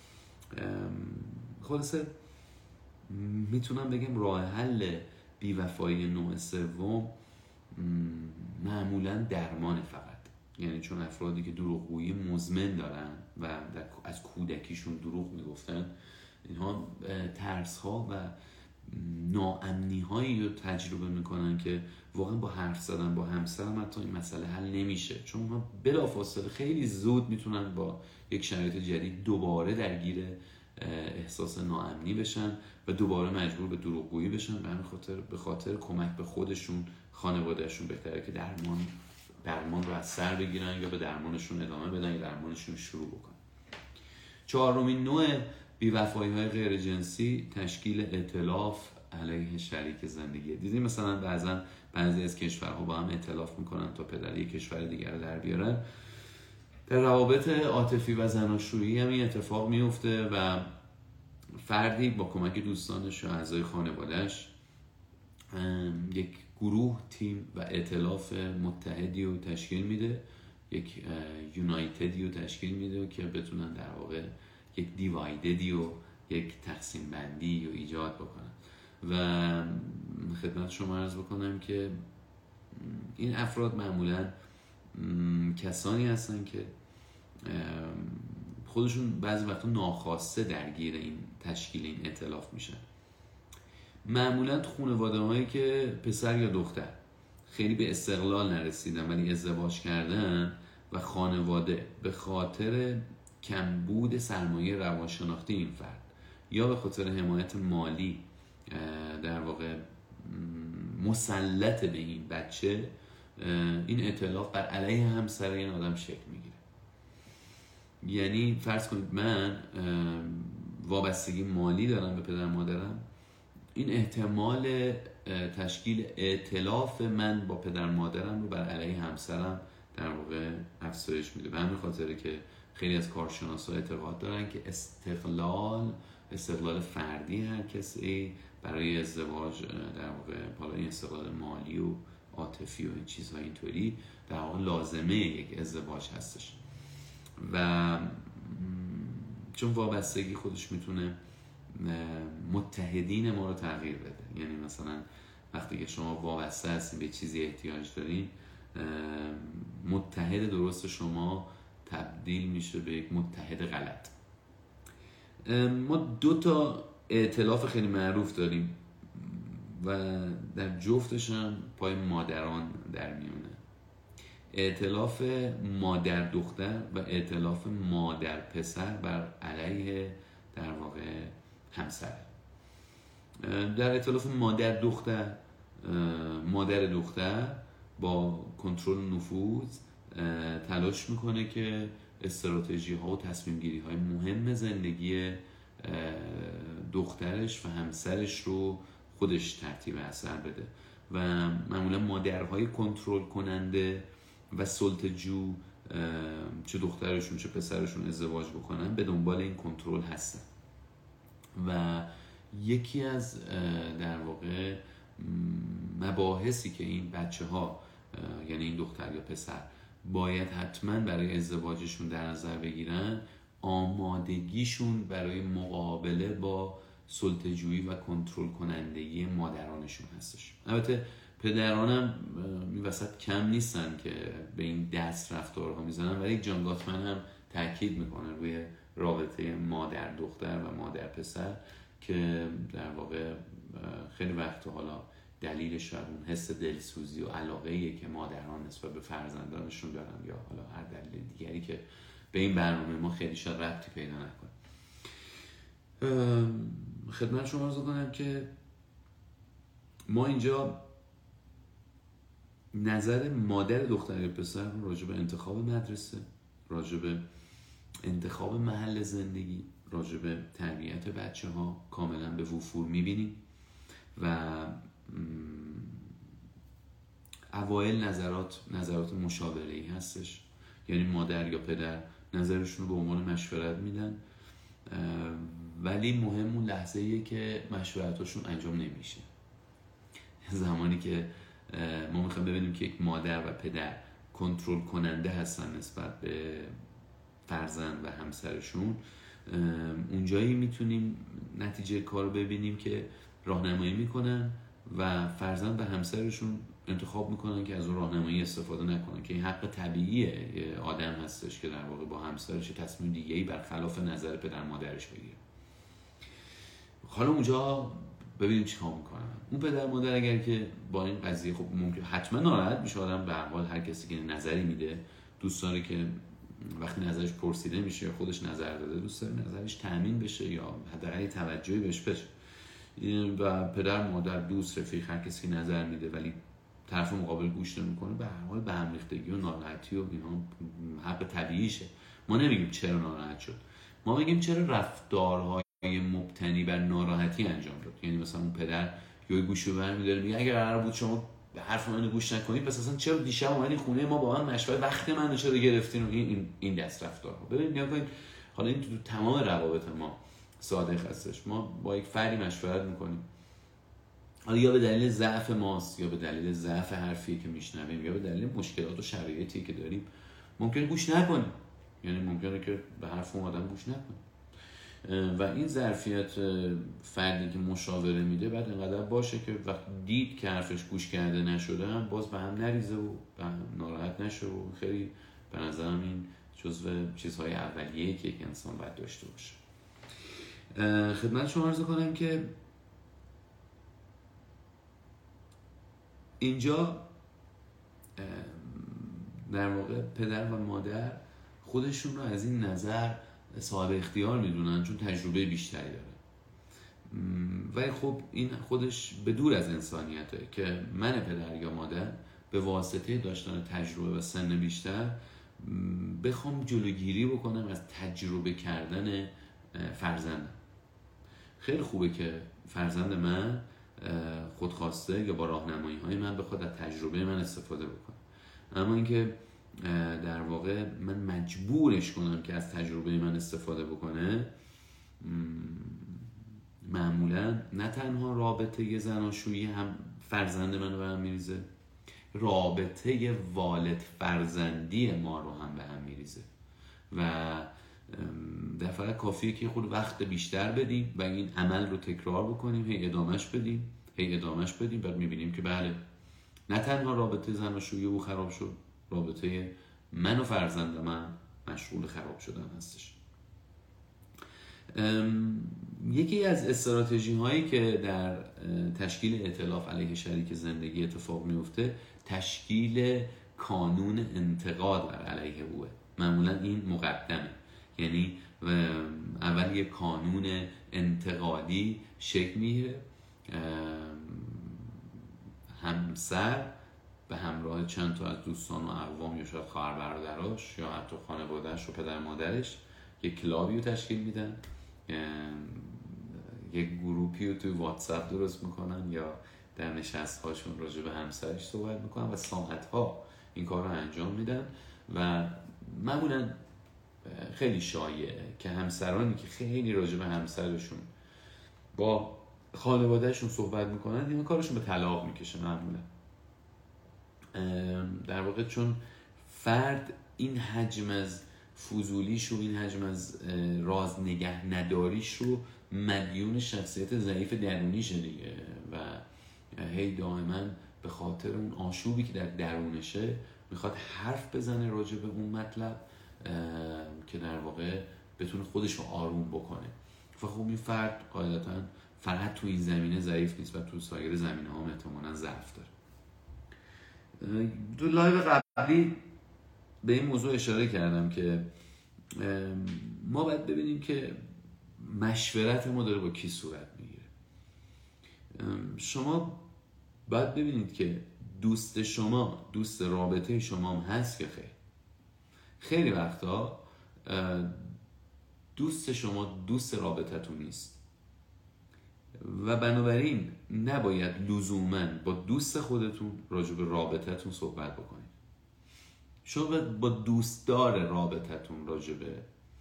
S1: خلاصه میتونم بگم راه حل بی‌وفایی نوع سوم معمولا درمان فقط، یعنی چون افرادی که دروغگویی مزمن دارن و از کودکیشون دروغ میگفتن، اینها ترس ها و ناامنی هایی رو تجربه میکنن که واقعا با حرف زدن با همسرم حتی این مسئله حل نمیشه، چون اونها بلافاصله خیلی زود میتونن با یک شرایط جدید دوباره درگیر احساس ناامنی بشن و دوباره مجبور به دروغگویی بشن. به همین خاطر به خاطر کمک به خودشون، خانوادهشون بهتره که درمان درمان رو از سر بگیرن یا به درمانشون ادامه بدن یا درمانشون شروع بکنن. چهارمین نوع بی‌وفایی‌های غیر جنسی تشکیل ائتلاف علیه شریک زندگی. دیدیم مثلا بعضا بعضی از کشورها با هم ائتلاف میکنن تا پدر یک کشور دیگر رو در بیارن. در روابط عاطفی و زناشویی هم این اتفاق میفته و فردی با کمک دوستانش و اعضای خانواده‌اش یک گروه، تیم و ائتلاف متحدی رو تشکیل میده، یک یونایتدی رو تشکیل میده که بتونن در واقع یک دیوایددی و یک تقسیم بندی رو ایجاد بکنن. و خدمت شما عرض بکنم که این افراد معمولاً کسانی هستن که خودشون بعضی وقتا ناخواسته درگیر این تشکیل این ائتلاف میشن. معمولاً خانواده هایی که پسر یا دختر خیلی به استقلال نرسیدن ولی ازدواج کردن و خانواده به خاطر کمبود سرمایه روانشناختی این فرد یا به خاطر حمایت مالی در واقع مسلط به این بچه، این ائتلاف بر علیه همسر این آدم شکل میگیره. یعنی فرض کنید من وابستگی مالی دارم به پدر مادرم، این احتمال تشکیل ائتلاف من با پدر مادرم رو بر علیه همسرم در واقع افزایش میده. به همین خاطره که خیلی از کارشناسا اعتقاد دارن که استقلال استقلال فردی هر کسی برای ازدواج در واقع حالا این استقلال مالی و عاطفی و این چیزها اینطوری در واقع لازمه یک ازدواج هستش و چون وابستگی خودش میتونه متحدین ما رو تغییر بده. یعنی مثلا وقتی که شما وابسته هستین به چیزی احتیاج دارین، متحد درست شما تبدیل میشه به یک متحد غلط. ما دو تا ائتلاف خیلی معروف داریم و در جفتش هم پای مادران در میونه. ائتلاف مادر دختر و ائتلاف مادر پسر بر علیه در واقع همسر. در ائتلاف مادر دختر، مادر دختر با کنترل نفوذ تلاش میکنه که استراتژی ها و تصمیم گیری های مهم زندگی دخترش و همسرش رو خودش ترتیب اثر بده و معمولا مادرهای کنترل کننده و سلطه‌جو چه دخترشون چه پسرشون ازدواج بکنن به دنبال این کنترل هستن و یکی از در واقع مباحثی که این بچه ها یعنی این دختر یا پسر باید حتما برای ازدواجشون در نظر بگیرن آمادگیشون برای مقابله با سلطه‌جویی و کنترل کنندگی مادرانشون هستش. البته پدرانم این وسط کم نیستن که به این دست رفتارها میزنن، ولی جان گاتمن هم تاکید میکنه روی رابطه مادر دختر و مادر پسر که در واقع خیلی وقت حالا دلیلش رو اون حس دلسوزی و علاقه‌ایه که مادران نسبت به فرزندانشون دارن یا حالا هر دلیل دیگری که به این برنامه ما خیلی شاید ربطی پیدا نکنه. خدمت شما عرض کنم که ما اینجا نظر مادر دختر یا پسر راجع به انتخاب مدرسه، راجع به انتخاب محل زندگی، راجع به تربیت بچه ها کاملا به وفور میبینیم و اوایل نظرات نظرات مشاوره‌ای هستش، یعنی مادر یا پدر نظرشون رو به عنوان مشورت میدن، ولی مهم اون لحظه ایه که مشورتاشون انجام نمیشه. زمانی که ما میخوایم ببینیم که یک مادر و پدر کنترل کننده هستن نسبت به فرزند و همسرشون، اونجایی میتونیم نتیجه کار ببینیم که راهنمایی میکنن و فرزند و همسرشون انتخاب میکنن که از اون راهنمایی استفاده نکنن، که این حق طبیعیه آدم هستش که در واقع با همسرش تصمیم دیگه‌ای برخلاف نظر پدر مادرش بگیره. حالا اونجا ببینیم چیکار میکنن. اون پدر مادر اگر که با این قضیه خب ممکن حتما ناراحت میشه آدم، به هر حال هر کسی که نظری میده دوست داره که وقتی نظرش پرسیده میشه خودش نظر داده دوست داره نظرش تامین بشه یا حداقل توجهی بهش بشه. و پدر مادر دوست رفیق هر کسی که نظر میده ولی طرف مقابل گوش نمیکنه، به هر حال به هم ریختگی و ناراحتی و اینا حق طبیعیشه. ما نمیگیم چرا ناراحت شد، ما میگیم چرا رفتارهای مبتنی بر ناراحتی انجام داد. یعنی مثلا اون پدر یا گوشو برمی‌داره میگه اگر قرار بود شما به حرف منو گوش نکنید پس اصلا چرا دیشب اومدین خونه ما با من مشورت وقت منو چرا گرفتین و این این دست رفتارها. ببین نگاه کنید، حالا این تو تمام روابط ما صادق هستش. ما با یک فردی مشورت میکنیم، حالا یا به دلیل ضعف ماست یا به دلیل ضعف حرفی که میشنویم یا به دلیل مشکلات و شرایطی که داریم ممکنه گوش نکنیم، یعنی ممکنه که به حرف اون آدم گوش نکنیم و این ظرفیت فردی که مشاوره میده بعد اینقدر باشه که وقت دید که حرفش گوش کرده نشده هم باز به هم نریزه و به هم ناراحت نشه. و خیلی به نظرم این جزو چیزهای اولیه‌ای که یک انسان باید داشته باشه. خدمت شما عرض کنم که اینجا در واقع پدر و مادر خودشون رو از این نظر صاحب اختیار میدونن چون تجربه بیشتری داره. ولی خب این خودش به دور از انسانیته که من پدر یا مادر به واسطه داشتن تجربه و سن بیشتر بخوام جلوگیری بکنم از تجربه کردن فرزندم. خیلی خوبه که فرزند من خودخواسته یا با راهنمایی های من بخواد از تجربه من استفاده بکنه، اما اینکه در واقع من مجبورش کنم که از تجربه من استفاده بکنه معمولا نه تنها رابطه زناشویی هم فرزند من رو به هم میریزه، رابطه والد فرزندی ما رو هم به هم میریزه و در فقط کافیه که خود وقت بیشتر بدیم و این عمل رو تکرار بکنیم، هی ادامهش بدیم هی ادامهش بدیم بعد میبینیم که بله نه تنها رابطه زناشویی او خراب شد، رابطه من و فرزند من مشغول خراب شدن هستش. یکی از استراتژی هایی که در تشکیل ائتلاف علیه شریک زندگی اتفاق میفته تشکیل کانون انتقاد بر علیه اوه. معمولا این مقدمه، یعنی اول یک کانون انتقادی شکل میگیره، همسر به همراه چند تا از دوستان و اقوام یا شاید خواهر برادراش یا حتی خانواده‌اش و پدر مادرش یک کلابی رو تشکیل میدن، یک گروپی رو توی واتساپ درست میکنن یا در نشست هاشون راجع به همسرش صحبت میکنن و ساعتها این کار رو انجام میدن و معمولا خیلی شایعه که همسرانی که خیلی راجع به همسرشون با خانوادهشون صحبت میکنن این کارشون به طلاق میکشه معمولا. در واقع چون فرد این حجم از فضولیش و این حجم از راز نگه نداریش رو مدیون شخصیت ضعیف درونیشه دیگه و هی دائما به خاطر اون آشوبی که در درونشه میخواد حرف بزنه راجع به اون مطلب که در واقع بتونه خودش رو آروم بکنه و خب این فرد قاعدتاً فقط تو این زمینه ضعیف نیست و تو سایر زمینه ها احتمالاً ضعف داره. تو لایو قبلی به این موضوع اشاره کردم که ما باید ببینیم که مشورت ما داره با کی صورت میگیره. شما باید ببینید که دوست شما دوست رابطه شما هم هست که خیر. خیلی وقتا دوست شما دوست رابطتون نیست، و بنابراین نباید لزوماً با دوست خودتون راجع به رابطتون صحبت بکنید. شما باید با دوستدار رابطتون راجع به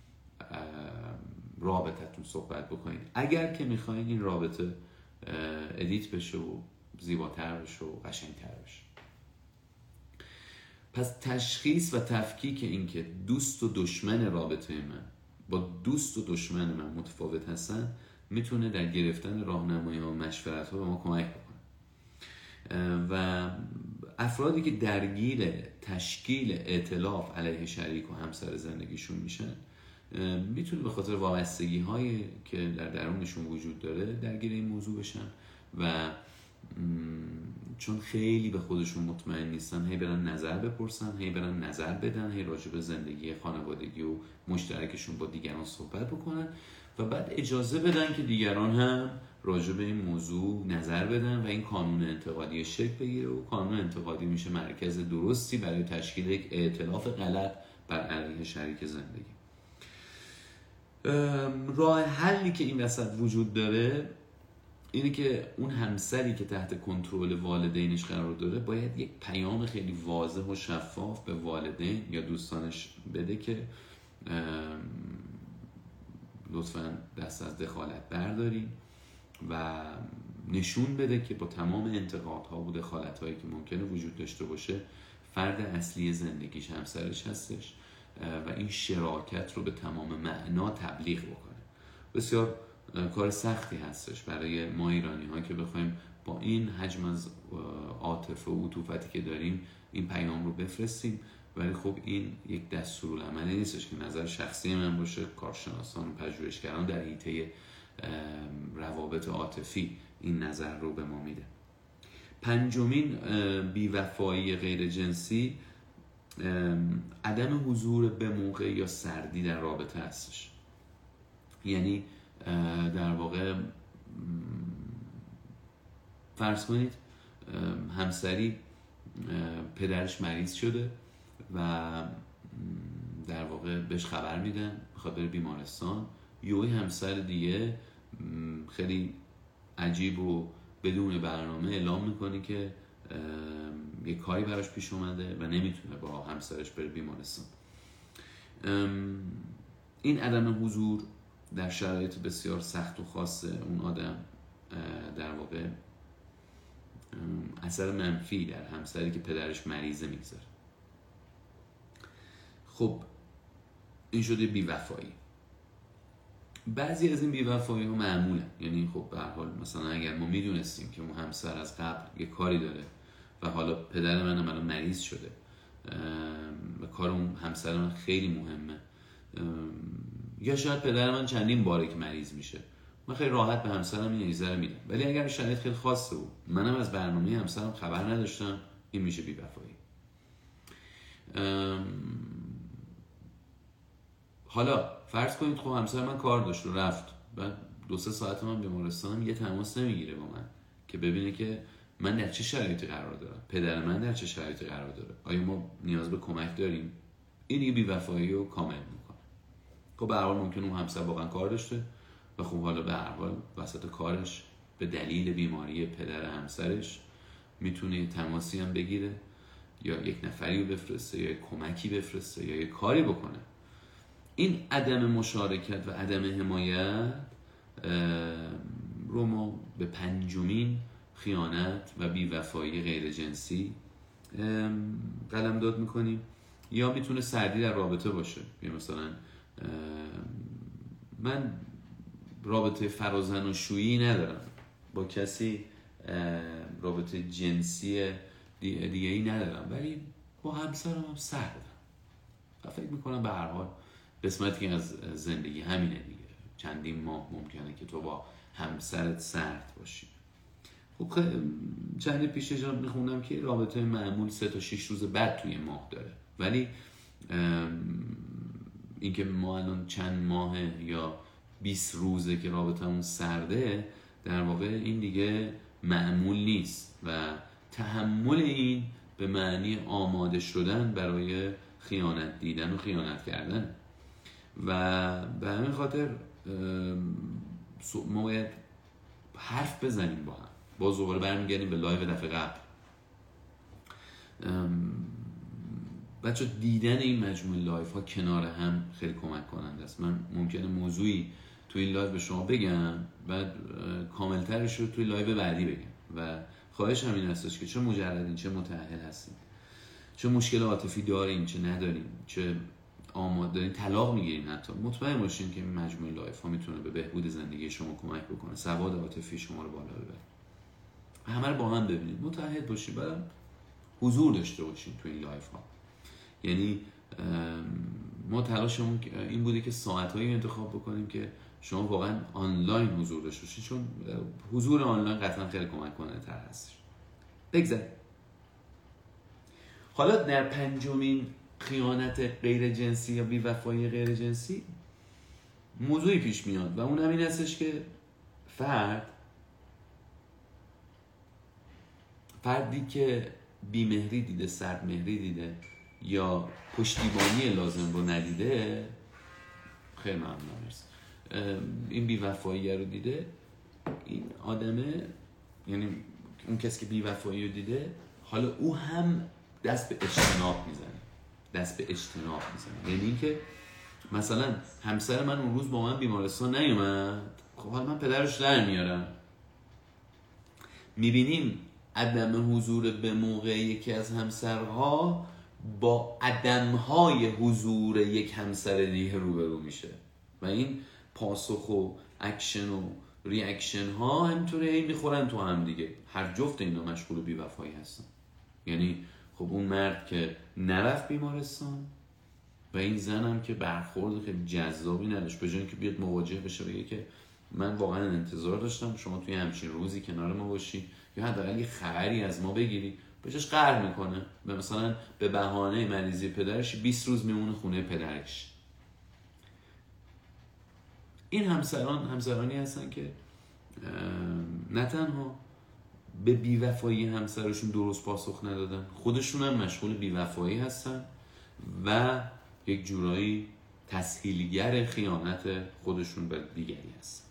S1: رابطتون صحبت بکنید، اگر که میخواین این رابطه ادیت بشه و زیباتر بشه و قشنگتر بشه. پس تشخیص و تفکیک این که دوست و دشمن رابطه من با دوست و دشمن من متفاوت هستن میتونه در گرفتن راهنمایی و مشورت ها به ما کمک بکنه. و افرادی که درگیر تشکیل ائتلاف علیه شریک و همسر زندگیشون میشن میتونه به خاطر وابستگی هایی که در درونشون وجود داره درگیر این موضوع بشن و چون خیلی به خودشون مطمئن نیستن هی برن نظر بپرسن، هی برن نظر بدن، هی راجع به زندگی خانوادگی و مشترکشون با دیگران صحبت بکنن و بعد اجازه بدن که دیگران هم راجع به این موضوع نظر بدن و این کانون انتقادی شکل بگیره و کانون انتقادی میشه مرکز درستی برای تشکیل یک ائتلاف غلط بر علیه شریک زندگی. راه حلی که این وسط وجود داره اینه که اون همسری که تحت کنترل والدینش قرار داره باید یک پیام خیلی واضح و شفاف به والدین یا دوستانش بده که لطفاً دست از دخالت بردارین و نشون بده که با تمام انتقادها و دخالت‌هایی که ممکنه وجود داشته باشه فرد اصلی زندگیش همسرش هستش و این شراکت رو به تمام معنا تبلیغ بکنه. بسیار کار سختی هستش برای ما ایرانی ها که بخوایم با این حجم از عاطفه و عطوفتی که داریم این پیام رو بفرستیم، ولی خب این یک دستورالعملی نیستش که نظر شخصی من باشه. کارشناسان و پژوهشگران در حیطه روابط عاطفی این نظر رو به ما میده. پنجمین بی‌وفایی غیر جنسی عدم حضور به موقع یا سردی در رابطه هستش. یعنی در واقع فرض کنید همسری پدرش مریض شده و در واقع بهش خبر میدن میخواد بره بیمارستان، یوی همسر دیگه خیلی عجیب و بدون برنامه اعلام میکنه که یه کاری براش پیش اومده و نمیتونه با همسرش بره بیمارستان. این عدم حضور در شرایط بسیار سخت و خاص اون آدم در واقع اثر منفی در همسری که پدرش مریضه میگذاره. خب این شده بی‌وفایی. بعضی از این بی‌وفایی ها معموله، یعنی خب به هر حال مثلا اگر ما میدونستیم که اون همسر از قبل یه کاری داره و حالا پدر من هم الان مریض شده و کار اون همسر من خیلی مهمه، یا شاید پدر من چندین باره که مریض میشه، من خیلی راحت به همسرم این ایزه رو میدم. ولی اگر شرایط خیلی خاصه بود منم از برنامه همسرم خبر نداشتم، این میشه بی‌وفایی. حالا فرض کنید خب همسر من کار داشت و رفت، بعد دو سه ساعت من بیمارستانم، یه تماس نمیگیره با من که ببینه که من در چه شرایطی قرار دارم، پدر من در چه شرایطی قرار داره، آیا ما نیاز به کمک داریم. این دیگه بی‌وفایی رو کامل میکنه. خب به هر حال ممکنه اون همسر واقعا کار داشته و خب حالا به هر حال وسط کارش به دلیل بیماری پدر همسرش میتونه تماسی هم بگیره یا یک نفری رو بفرسته یا یک کمکی بفرسته یا یک کاری بکنه. این عدم مشارکت و عدم حمایت رو ما به پنجمین خیانت و بی‌وفایی غیر جنسی قلمداد میکنیم. یا میتونه سردی در رابطه باشه، یا مثلا من رابطه فرازناشویی ندارم با کسی، رابطه جنسی دیگه ای ندارم، ولی با همسرم هم سردم و فکر میکنم به هر حال قسمتی از زندگی همینه دیگه، چندین ماه ممکنه که تو با همسرت سرد باشی. خب چند پیش جناب میخوندم که رابطه معمول سه تا شش روز بعد توی ماه داره، ولی اینکه ما الان چند ماه یا بیست روزه که رابطمون سرده، در واقع این دیگه معمول نیست و تحمل این به معنی آماده شدن برای خیانت دیدن و خیانت کردن. و به همین خاطر ما باید حرف بزنیم با هم. باز دوباره برمیگردیم به لایو دفعه قبل. بچه دیدن این مجموعه لایف ها کنار هم خیلی کمک کننده است. من ممکنه موضوعی توی این لایو به شما بگم بعد کاملترش رو توی لایو بعدی بگم و خواهش همین هستش که چه مجردین چه متأهل هستین، چه مشکل عاطفی دارین چه ندارین، چه آماده دارین طلاق میگیرین، حتی مطمئن باشین که این مجموعه لایف ها میتونه به بهبود زندگی شما کمک بکنه، سواد عاطفی شما رو بالا ببره. همه رو با هم ببینید، متعهد باشین، بعد حضور داشته باشین تو این لایف ها. یعنی ما تلاشمون این بوده که ساعت‌هایی انتخاب بکنیم که شما واقعا آنلاین حضور داشته باشید، چون حضور آنلاین قطعا خیلی کمک کننده تر هستش. بگذاریم. حالا در پنجمین خیانت غیر جنسی یا بی‌وفایی غیر جنسی موضوعی پیش میاد و اون همین هستش که فرد فردی که بیمهری دیده، سردمهری دیده یا پشتیبانی لازم رو ندیده، خیلی ممنون مرسی، این بی‌وفایی رو دیده، این آدمه، یعنی اون کسی که بی‌وفایی رو دیده، حالا او هم دست به اجتناب میزنه، دست به اجتناب میزنه. یعنی اینکه مثلا همسر من اون روز با من بیمارستان نیومد، خب حالا من پدرش در میارم. میبینیم عدم حضور به موقع یکی از همسرها با عدمهای حضور یک همسر دیگه روبرو میشه و این پاسخ و اکشن و ریاکشن ها همینطوره هی میخورن تو هم دیگه. هر جفت اینا مشغول بی‌وفایی هستن. یعنی خب اون مرد که نرفت بیمارستان و این زن هم که برخورد خیلی جذابی نداشت، به جای اینکه بیاد مواجه بشه بگه که من واقعا انتظار داشتم شما توی همچین روزی کنار ما باشی یا حداقل یه خبری از ما بگیری، بهش قهر میکنه، به مثلا به بهانه مریضی پدرش بیست روز میمونه خونه پدرش. این همسران همسرانی هستن که نه تنها به بی‌وفایی همسرشون درست پاسخ ندادن، خودشون هم مشغول بی‌وفایی هستن و یک جورایی تسهیلگر خیانت خودشون به دیگری هستن.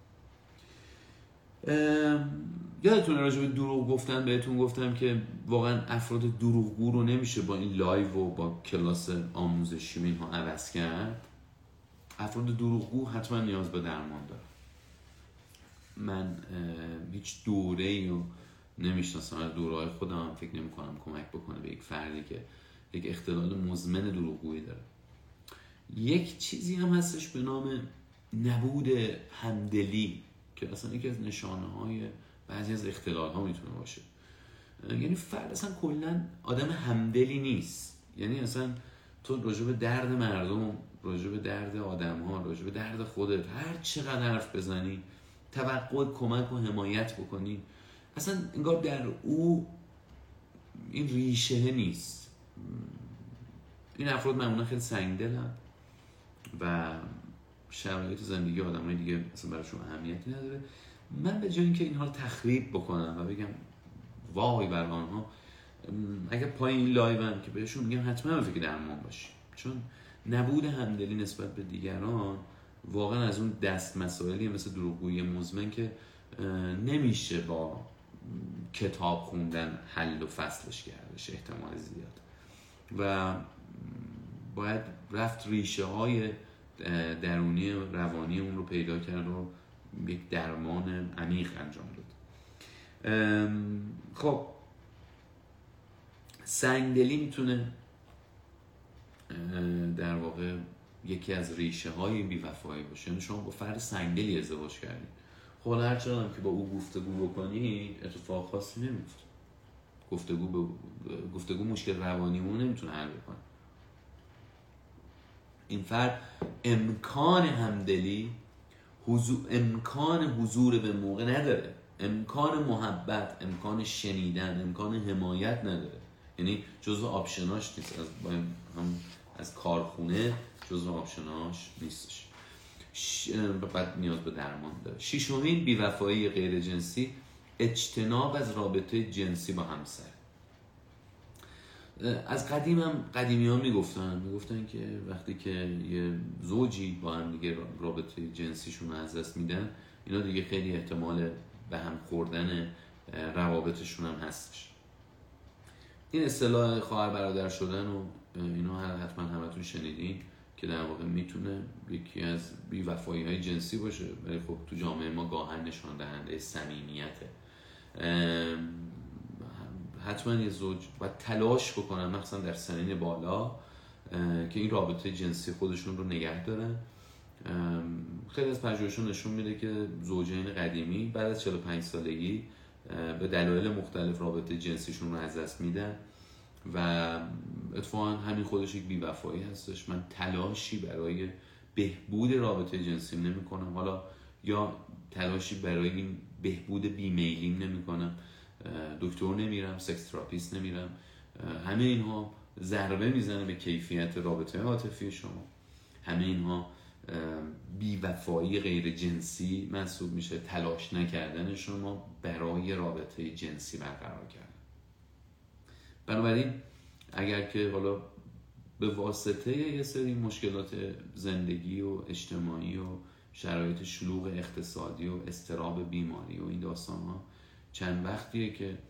S1: یادتونه راجع به دروغ گفتن بهتون گفتم که واقعا افراد دروغگو رو نمیشه با این لایو و با کلاس آموزشی اینها عوض کرد. افراد دروغگو حتما نیاز به درمان داره. من هیچ دوره‌ای رو نمیشناسم، از دوره‌های خودم هم فکر نمی کنم کمک بکنه به یک فردی که یک اختلال مزمن دروغگویی داره. یک چیزی هم هستش به نام نبود همدلی که اصلا یکی از نشانه‌های بعضی از اختلال ها میتونه باشه. یعنی فرد اصلا کلا آدم همدلی نیست. یعنی اصلا تو راجع به درد مردم، راجع به درد آدم ها، راجع به درد خودت هر چقدر حرف بزنی، توقع کمک و حمایت بکنی، اصلا انگار در او این ریشه نیست. این افراد معمولا خیلی سنگدلن و شرایط زندگی آدمای دیگه اصلا براشون اهمیتی نداره. من به جای اینکه اینها رو تخریب بکنم و بگم وای بر آنها، اگه پای این لایوم که بهشون میگم حتما فکر درمان باشی، چون نبود همدلی نسبت به دیگران واقعا از اون دست مسائلی مثل دروغگویی مزمن که نمیشه با کتاب خوندن حل و فصلش کردش احتمال زیاد و باید رفت ریشه های درونی روانی اون رو پیدا کرد و یک درمان عمیق انجام داد. خب سنگدلی میتونه در واقع یکی از ریشه های بی‌وفایی باشه. یعنی شما با فرد سنگدلی ازدواج کردید، خب هر چقدر که با او گفتگو بکنی اتفاق خاصی نمیفته. گفتگو ب... گفتگو مشکل روانیمون نمیتونه حل بکنه. این فرد امکان همدلی، حضور، امکان حضور به موقع نداره، امکان محبت، امکان شنیدن، امکان حمایت نداره. یعنی جزو آپشناش نیست، از هم از کارخونه جزو آپشناش نیستش. ش... بعد نیاز به درمان داره. ششمین بی‌وفایی غیر جنسی اجتناب از رابطه جنسی با همسر. از قدیم هم قدیمی ها میگفتن میگفتن که وقتی که یه زوجی با هم دیگه رابطه جنسیشون رو از دست میدن، اینا دیگه خیلی احتمال به هم خوردن روابطشون هم هستش. این اصطلاح خواهر برادر شدن و اینا حتما همتون شنیدین که در واقع میتونه یکی از بی‌وفایی های جنسی باشه، ولی خب تو جامعه ما گاهن نشان دهنده صمیمیته. حتما یه زوج باید تلاش بکنن مخصوصا در سنین بالا که این رابطه جنسی خودشون رو نگه دارن. خیلی از پژوهش‌ها نشون میده که زوجین قدیمی بعد از چهل و پنج سالگی به دلایل مختلف رابطه جنسیشون رو از دست میدن و اتفاقا همین خودش یک بی‌وفایی هستش. من تلاشی برای بهبود رابطه جنسیم نمی کنم، حالا یا تلاشی برای بهبود بیمیلیم نمی کنم، دکتر نمیرم، سکس تراپیست نمیرم، همه اینها ضربه میزنه به کیفیت رابطه عاطفی شما. همه اینها بی‌وفایی غیر جنسی محسوب میشه، تلاش نکردن شما برای رابطه جنسی برقرار کردن. بنابراین اگر که حالا به واسطه یه سری مشکلات زندگی و اجتماعی و شرایط شلوغ اقتصادی و اضطراب بیماری و این داستان ها چند وقتیه که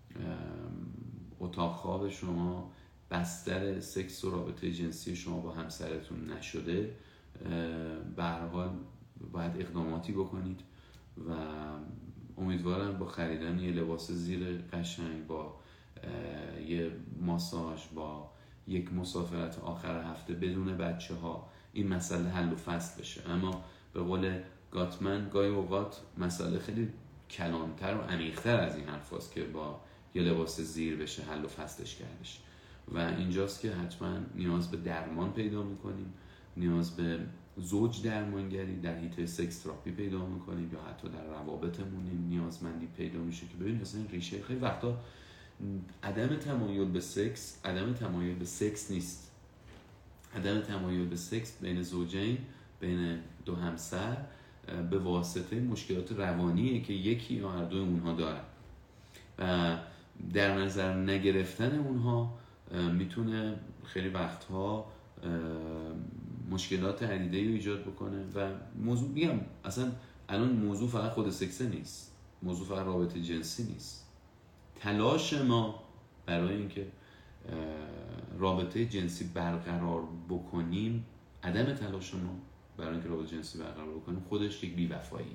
S1: اتاق خواب شما بستر سکس و رابطه جنسی شما با همسرتون نشده، به هر حال باید اقداماتی بکنید و امیدوارم با خریدن یه لباس زیر قشنگ، با یه ماساژ، با یک مسافرت آخر هفته بدون بچه ها این مسئله حل و فصل بشه. اما به قول گاتمن گاهی اوقات مسئله خیلی کلانتر و عمیق‌تر از این حرف هست که با یه لباس زیر بشه حل و فصلش کردش و اینجاست که حتما نیاز به درمان پیدا میکنیم، نیاز به زوج درمانگری در حیطه سکس تراپی پیدا میکنیم یا حتی در روابطمون نیازمندی پیدا میشه که ببینید اصلا ریشه خیلی وقتا عدم تمایل به سکس عدم تمایل به سکس نیست، عدم تمایل به سکس بین زوجین، بین دو همسر به واسطه مشکلات روانیه که یکی یا هر دوی اونها دارن و در نظر نگرفتن اونها میتونه خیلی وقتها مشکلات عدیده‌ای رو ایجاد بکنه و موضوع میگم اصلا الان موضوع فقط خود سکس نیست، موضوع فقط رابطه جنسی نیست. تلاش ما برای اینکه رابطه جنسی برقرار بکنیم، عدم تلاش ما برای اینکه رابطه جنسی برقرار بکنیم خودش یک بی‌وفاییه.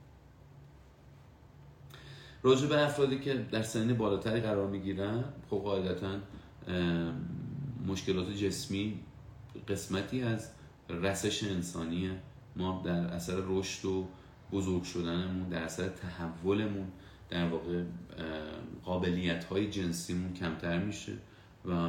S1: راجع به افرادی که در سنین بالاتری قرار میگیرن، خب قاعدتاً مشکلات جسمی قسمتی از رسش انسانیه. ما در اثر رشد و بزرگ شدنمون، در اثر تحولمون در واقع قابلیت‌های جنسیمون کمتر میشه و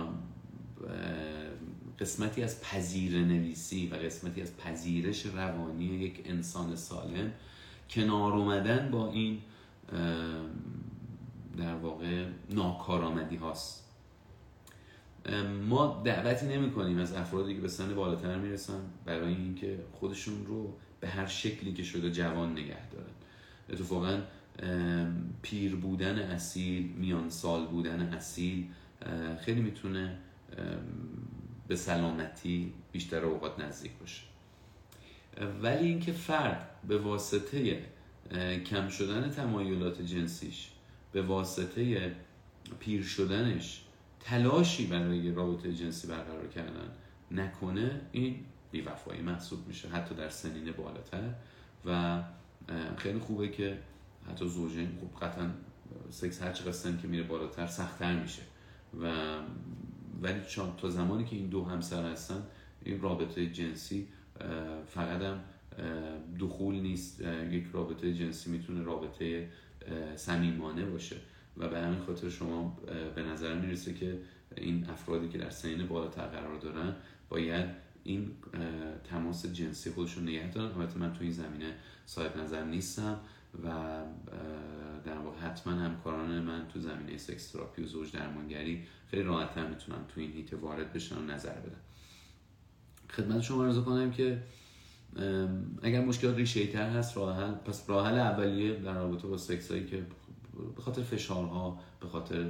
S1: قسمتی از پذیرنویسی و قسمتی از پذیرش روانی یک انسان سالم کنار اومدن با این در واقع ناکارآمدی هاست. ما دعوتی نمی کنیم از افرادی که به سن بالاتر میرسن برای اینکه خودشون رو به هر شکلی که شده جوان نگه دارن. اتفاقا پیر بودن اصیل، میان سال بودن اصیل خیلی میتونه به سلامتی بیشتر اوقات نزدیک باشه. ولی اینکه فرد به واسطه کم شدن تمایلات جنسیش، به واسطه پیر شدنش تلاشی برای رابطه جنسی برقرار کردن نکنه، این بی‌وفایی محسوب میشه حتی در سنین بالاتر و خیلی خوبه که حتی زوجین، خب قطعا سکس هر چقدر سن که میره بالاتر سخت‌تر میشه و ولی تا زمانی که این دو همسر هستن این رابطه جنسی فقط هم دخول نیست، یک رابطه جنسی میتونه رابطه صمیمانه باشه و به همین خاطر شما به نظر میرسه که این افرادی که در سنین بالاتر قرار دارن باید این تماس جنسی خودشون نگه دارن. البته من تو این زمینه صاحب نظر نیستم و در واقع حتما همکاران من تو زمینه سکس تراپی و زوج درمانگری خیلی راحت‌تر میتونن تو این حیطه وارد بشن و نظر بدن. خدمت شما عرض کنم که اگر مشکلات ریشه‌ای تر هست، راه حل پس راه حل اولیه در رابطه با سکس هایی که به خاطر فشارها، به خاطر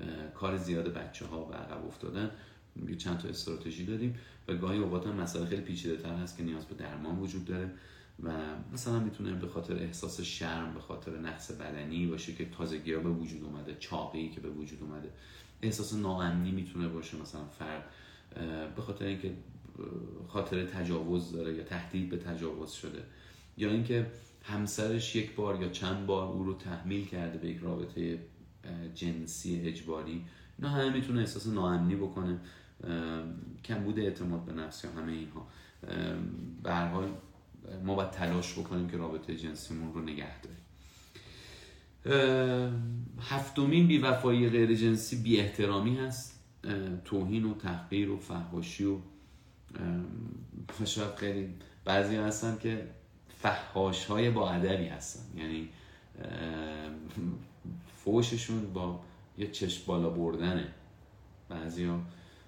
S1: کار زیاد بچه ها و عقب افتادن چند تا استراتژی داریم و گاهی اوقات هم مسئله خیلی پیچیده تر هست که نیاز به درمان وجود داره و مثلا میتونه به خاطر احساس شرم، به خاطر نقص بدنی باشه که تازگی ها به وجود اومده، چاقی که به وجود اومده، احساس ناامنی میتونه باشه، مثلا فرد به خاطر اینکه خاطر تجاوز داره یا تهدید به تجاوز شده، یا اینکه همسرش یک بار یا چند بار او رو تحمیل کرده به یک رابطه جنسی اجباری. نه همه میتونه احساس ناامنی بکنه، کمبود اعتماد به نفس یا همه اینها. به هر حال ما باید تلاش بکنیم که رابطه جنسیمون رو نگه داریم. هفتمین بی‌وفایی غیر جنسی بی احترامی هست، توهین و تحقیر و فحاشی و شاید خیلی بعضی هستن که فحاش های با ادبی هستن، یعنی فوششون با یه چشم بالا بردنه، بعضی ها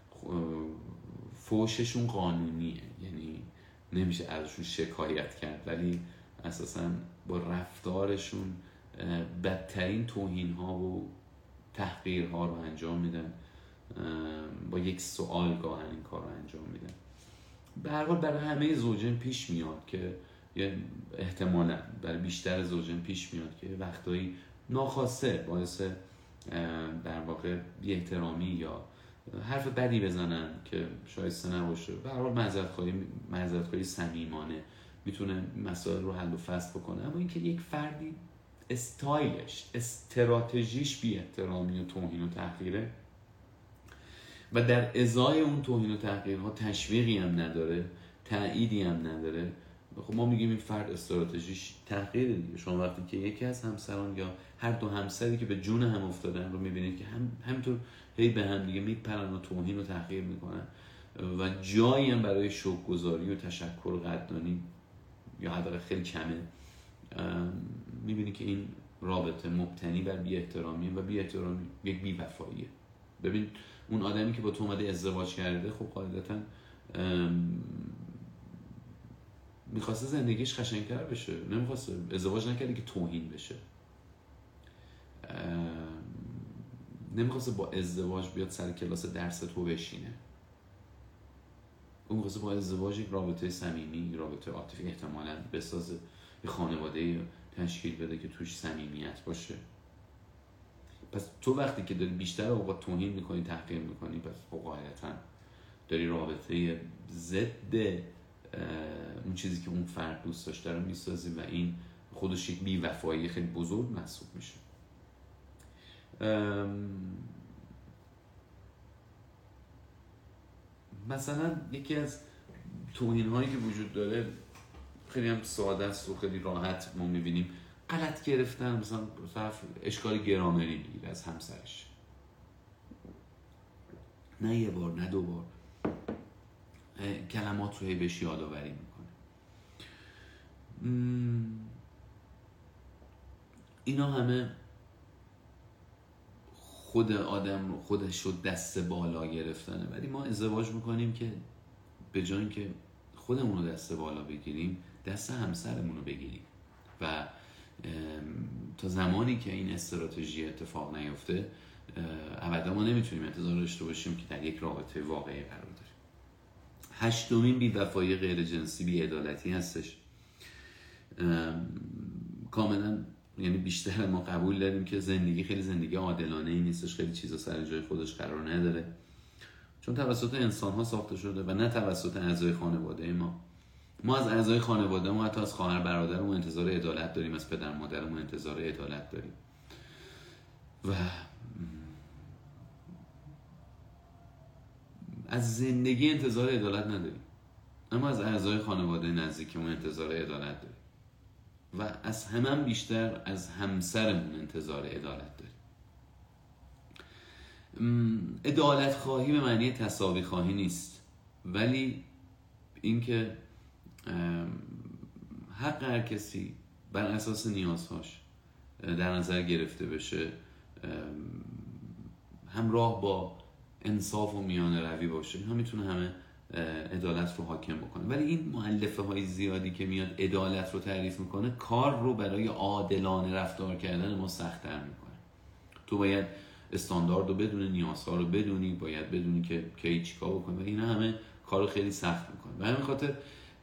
S1: فوششون قانونیه، یعنی نمیشه ازشون شکایت کرد ولی اساساً با رفتارشون بدترین توهین ها و تحقیر ها رو انجام میدن، با یک سوال گاهن این کار رو انجام میدن. به هر حال برای همه زوجین پیش میاد که یه احتمالاً برای بیشتر زوجین پیش میاد که وقتایی ناخواسته باعث در واقع بی احترامی یا حرف بدی بزنن که شایسته نباشه. به هر حال معذرت‌خواهی معذرت‌خواهی صمیمانه میتونه مسائل رو حل و فصل بکنه، اما اینکه یک فردی استایلش، استراتژیش بی احترامی و توهین و تحقیره و در ازای اون توهین و تحقیرها تشویقی هم نداره، تأییدی هم نداره، خب ما میگیم این فرد استراتژیش تحقیره دیگه. شما وقتی که یکی از همسران یا هر دو همسری که به جون هم افتادن رو میبینید که هم همینطور هی به هم دیگه میپرن و توهین و تحقیر میکنن و جایی هم برای شکرگزاری و تشکر و قدردانی یا حداقل خیلی کمه، میبینید که این رابطه مبتنی بر بی احترامی و بی احترامی یک بی وفاییه. ببین اون آدمی که با تو اومده ازدواج کرده خب قاعدتاً میخواسته زندگیش قشنگتر بشه، نمیخواسته ازدواج نکرده که توهین بشه، نمیخواسته با ازدواج بیاد سر کلاس درس تو بشینه، اون میخواسته با ازدواج یک رابطه صمیمی، رابطه عاطفی احتمالاً بسازه، یه خانواده تشکیل بده که توش صمیمیت باشه. پس تو وقتی که داری بیشتر اوقات توهین میکنی، تحقیر میکنی، پس قاعدتاً داری رابطه ضد اون چیزی که اون فرد دوست داشته رو میسازی و این خودش یک بی‌وفایی خیلی بزرگ محسوب میشه. مثلا یکی از توهین هایی که وجود داره خیلی هم ساده است و خیلی راحت ما میبینیم، غلط گرفتن، مثلا طرف اشکال گرامری میگیره از همسرش، نه یه بار نه دو بار کلمات رو بهش یادآوری میکنه. اینا همه خود آدم رو خودش رو دست بالا گرفتنه، ولی ما ازدواج میکنیم که به جای اینکه خودمون رو دست بالا بگیریم دست همسرمون رو بگیریم و تا زمانی که این استراتژی اتفاق نیفته ابدا ما نمیتونیم انتظار داشته باشیم که در یک رابطه واقعی قرار داریم. هشتمین بی‌وفایی غیر جنسی بی‌عدالتی هستش. کاملا یعنی بیشتر ما قبول داریم که زندگی خیلی زندگی عادلانه ای نیستش، خیلی چیزا سر جای خودش قرار نداره، چون توسط انسان ها ساخته شده و نه توسط اعضای خانواده ما. ما از اعضای خانواده ما، حتی از خواهر برادرمون انتظار عدالت داریم، از پدر مادرمون انتظار عدالت داریم و از زندگی انتظار عدالت نداریم، اما از اعضای خانواده نزدیکمون انتظار عدالت داریم و از همه بیشتر از همسرمون انتظار عدالت داریم. عدالت خواهی به معنی تساوی خواهی نیست، ولی اینکه حق هر کسی بر اساس نیازهاش در نظر گرفته بشه، همراه با انصاف و میانه روی باشه، اینا میتونه همه عدالت رو حاکم بکنه. ولی این مؤلفه های زیادی که میاد عدالت رو تعریف میکنه کار رو برای عادلانه رفتار کردن ما سخت‌تر میکنه. تو باید استاندارد رو بدونی، نیازها رو بدونی، باید بدونی که کی چیکار بکنی و اینا همه کارو خیلی سخت میکنه. و همین خاطر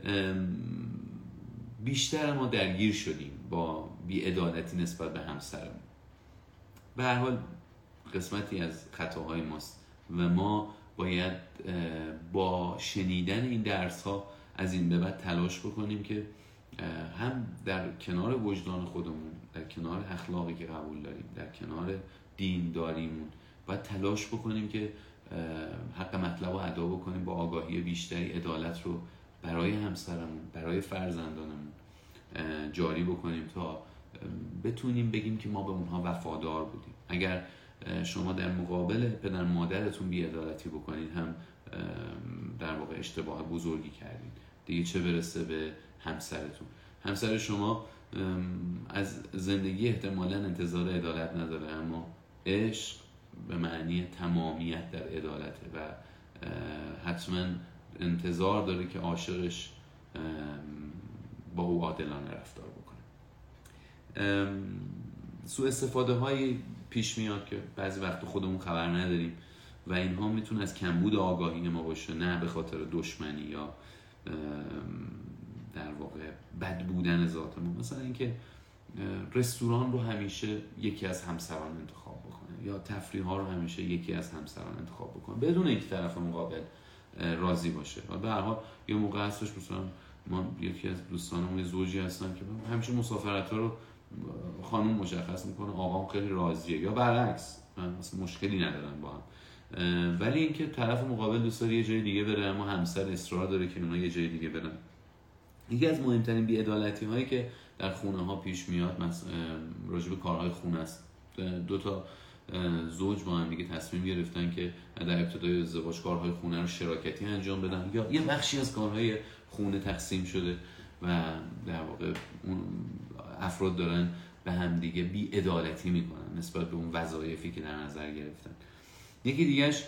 S1: بیشتر ما درگیر شدیم با بی‌عدالتی نسبت به همسرمون. به هر حال قسمتی از خطاهای ماست و ما باید با شنیدن این درس ها از این به بعد تلاش بکنیم که هم در کنار وجدان خودمون، در کنار اخلاقی که قبول داریم، در کنار دین داریمون باید تلاش بکنیم که حق مطلب رو ادا بکنیم، با آگاهی بیشتری عدالت رو برای همسرمون، برای فرزندانمون جاری بکنیم تا بتونیم بگیم که ما به اونها وفادار بودیم. اگر شما در مقابل پدر مادرتون بی‌عدالتی بکنید هم در واقع اشتباه بزرگی کردید، دیگه چه برسه به همسرتون. همسر شما از زندگی احتمالاً انتظار عدالت نداره، اما عشق به معنی تمامیت در عدالته و حتما انتظار داره که عاشقش با او عادلانه رفتار بکنه. سوء استفاده های پیش میاد که بعضی وقت خودمون خبر نداریم و اینها میتونه از کمبود آگاهی ما باشه، نه به خاطر دشمنی یا در واقع بد بودن ذاتمون. مثلا اینکه رستوران رو همیشه یکی از همسران انتخاب بکنه یا تفریح ها رو همیشه یکی از همسران انتخاب بکنه بدون اینکه طرف مقابل راضی باشه. و به هر حال یه موقع هستش مثلا ما یکی از دوستانمون زوجی هستن که همیشه مسافرت ها رو خانم مشخص میکنه، آقام خیلی راضیه، یا برعکس مثلا مشکلی ندارن با هم، ولی اینکه طرف مقابل دوست داره یه جای دیگه بره اما همسر اصرار داره که اونا یه جای دیگه برن. یکی از مهمترین بی‌عدالتی هایی که در خونه ها پیش میاد مثلا راجع به کارهای خونه است. دو تا زوج با هم دیگه تصمیم گرفتن که در ابتدای ازدواج کارهای خونه رو شراکتی انجام بدن، یا یه بخشی از کارهای خونه تقسیم شده و در واقع اون افراد دارن به هم دیگه بی‌عدالتی میکنن نسبت به اون وظایفی که در نظر گرفتن. یکی دیگهش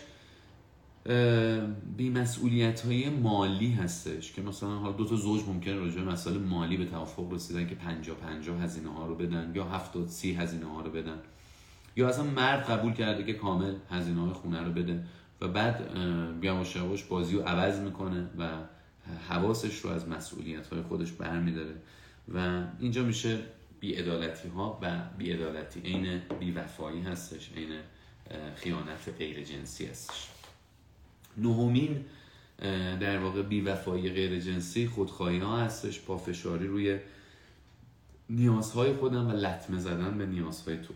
S1: بی‌مسئولیت‌های مالی هستش که مثلا حالا دو تا زوج ممکنه راجع به مسائل مالی به توافق رسیدن که پنجاه پنجاه هزینه ها رو بدن یا هفتاد سی هزینه ها رو بدن، یا اصلا مرد قبول کرده که کامل هزینه های خونه رو بده و بعد یواش یواش بازی رو عوض میکنه و حواسش رو از مسئولیت‌های خودش برمی‌داره و اینجا میشه بی‌عدالتی ها و بی‌عدالتی عین بی‌وفایی هستش، عین خیانت غیر جنسی هستش. نهمین در واقع بی‌وفایی غیر جنسی خودخواهی ها هستش، پافشاری روی نیازهای خودم و لطمه زدن به نیازهای تو.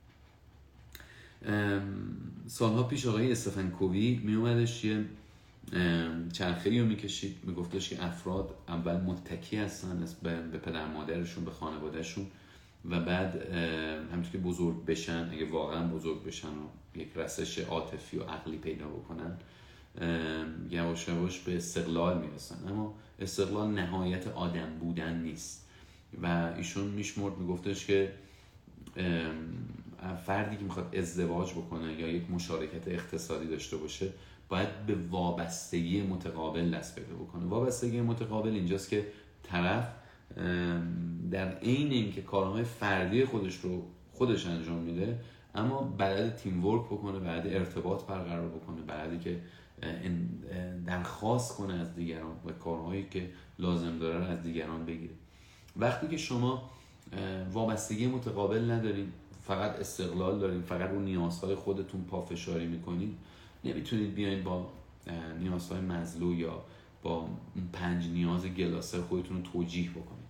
S1: سالها پیش آقای استفن کووی می اومدش یه چرخه‌ای رو میکشید، میگفتش که افراد اول متکی هستن به پدر مادرشون، به خانوادهشون و بعد همینطور که بزرگ بشن، اگه واقعا بزرگ بشن و یک رسش عاطفی و عقلی پیدا بکنن، یواش یواش به استقلال میرسن. اما استقلال نهایت آدم بودن نیست و ایشون میشمرد، میگفتش که فردی که میخواد ازدواج بکنه یا یک مشارکت اقتصادی داشته باشه باید به وابستگی متقابل دست پیدا بکنه. وابستگی متقابل اینجاست که طرف در عین اینکه کارهای فردی خودش رو خودش انجام میده اما بلد تیم ورک بکنه، بلد ارتباط برقرار بکنه، بلدی که درخواست کنه از دیگران و کارهایی که لازم داره رو از دیگران بگیره. وقتی که شما وابستگی متقابل ندارین، فقط استقلال دارین، فقط رو نیازهای خودتون پافشاری میکنید، نمیتونید بیاین با نیازهای مزلو یا با پنج نیاز گلاسه خودتون رو توجیه بکنید.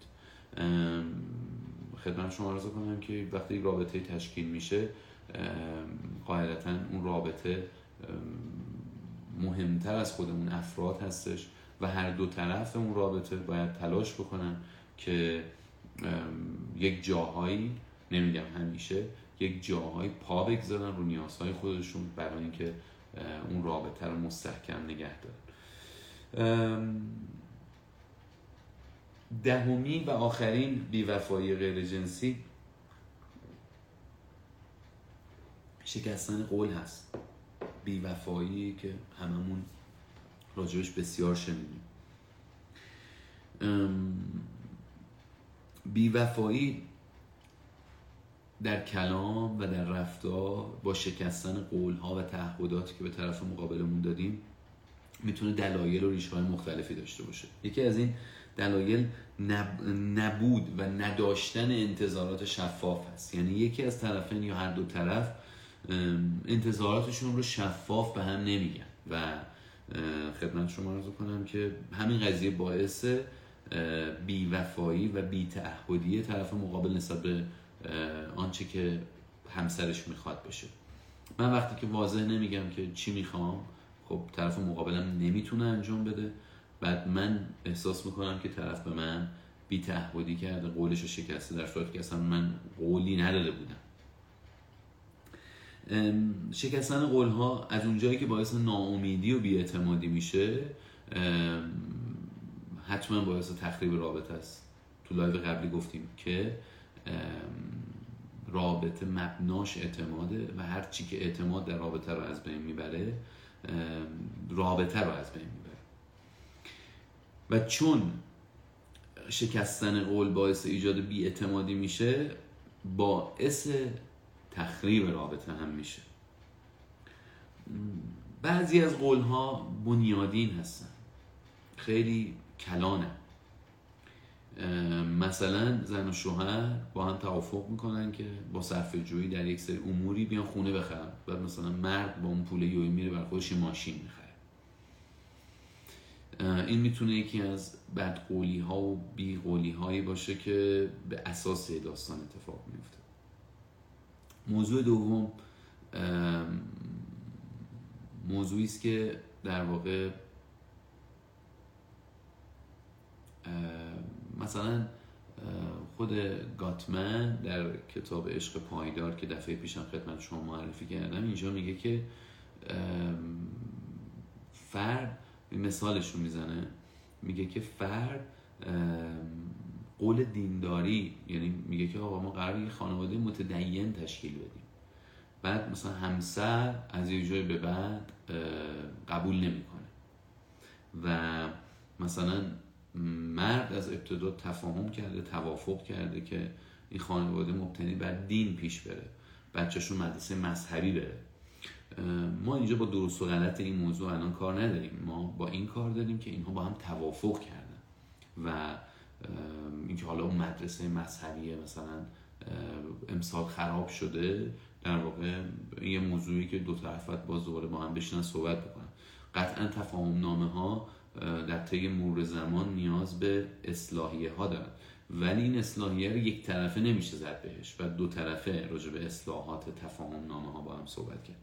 S1: خدمت شما عرض کنم که وقتی رابطه تشکیل میشه قاعدتاً اون رابطه مهمتر از خودمون افراد هستش و هر دو طرف اون رابطه باید تلاش بکنن که یک جاهایی، نمیگم همیشه، یک جاهایی پا بگذارن رو نیازهای خودشون برای اینکه اون رابطه رو مستحکم نگه دارن. دهمین و آخرین بی‌وفایی غیر جنسی شکستن قول هست. بی‌وفایی که هممون راجبش بسیار شنیدیم. بی‌وفایی در کلام و در رفتار با شکستن قول‌ها و تعهداتی که به طرف مقابلمون دادیم میتونه دلایل و ریشه‌های مختلفی داشته باشه. یکی از این دلایل نب... نبود و نداشتن انتظارات شفاف هست. یعنی یکی از طرفین یا هر دو طرف انتظاراتشون رو شفاف به هم نمیگن و خدمت شما عرض کنم که همین قضیه باعث بی‌وفایی و بی‌تعهدی طرف مقابل نسبت به آنچه که همسرش میخواد بشه. من وقتی که واضح نمیگم که چی میخوام، خب طرف مقابلم نمیتونه انجام بده، بعد من احساس میکنم که طرف به من بی‌تعهدی کرده، قولش رو شکسته، در صورتی که اصلا من قولی نداده بودم. شکستن قول‌ها از اونجایی که باعث ناامیدی و بی‌اعتمادی میشه، حتما باعث تخریب رابطه است. تو لایو قبلی گفتیم که رابطه مبناش اعتماده و هر چی که اعتماد در رابطه رو از بین میبره، رابطه رو از بین میبره. و چون شکستن قول باعث ایجاد بی‌اعتمادی میشه، باعث تخریب رابطه هم میشه. بعضی از قول‌ها بنیادین هستن، خیلی کلانه. مثلا زن و شوهر با هم توافق میکنن که با صرفه جویی در یک سری اموری بیان خونه بخرن، بعد مثلا مرد با اون پول یویی میره برای خودش ماشین میخره. این میتونه یکی از بدقولی ها و بیقولی هایی باشه که به اساس داستان اتفاق میفته. موضوع دوم موضوعی است که در واقع مثلا خود گاتمن در کتاب عشق پایدار که دفعه پیشم خدمت شما معرفی کردم، اینجا میگه که فرد، مثالش رو میزنه، میگه که فرد قول دینداری، یعنی میگه که آقا ما قراره یه خانواده متدین تشکیل بدیم، بعد مثلا همسر از یه جای به بعد قبول نمیکنه و مثلا مرد از ابتدا تفاهم کرده، توافق کرده که این خانواده مبتنی بر دین پیش بره، بچه‌شون مدرسه مذهبی بره. ما اینجا با درست و غلط این موضوع الان کار نداریم، ما با این کار داریم که اینها با هم توافق کردن و اینکه حالا اون مدرسه مذهبی مثلا امسال خراب شده، در واقع یه موضوعی که دو طرف باز دوباره با هم بشینن صحبت بکنن. قطعا تفاهم نامه ها در طی مرور زمان نیاز به اصلاحیه ها دارن، ولی این اصلاحیه رو یک طرفه نمیشه زد بهش و دو طرفه راجع به اصلاحات تفاهم نامه ها با هم صحبت کرد.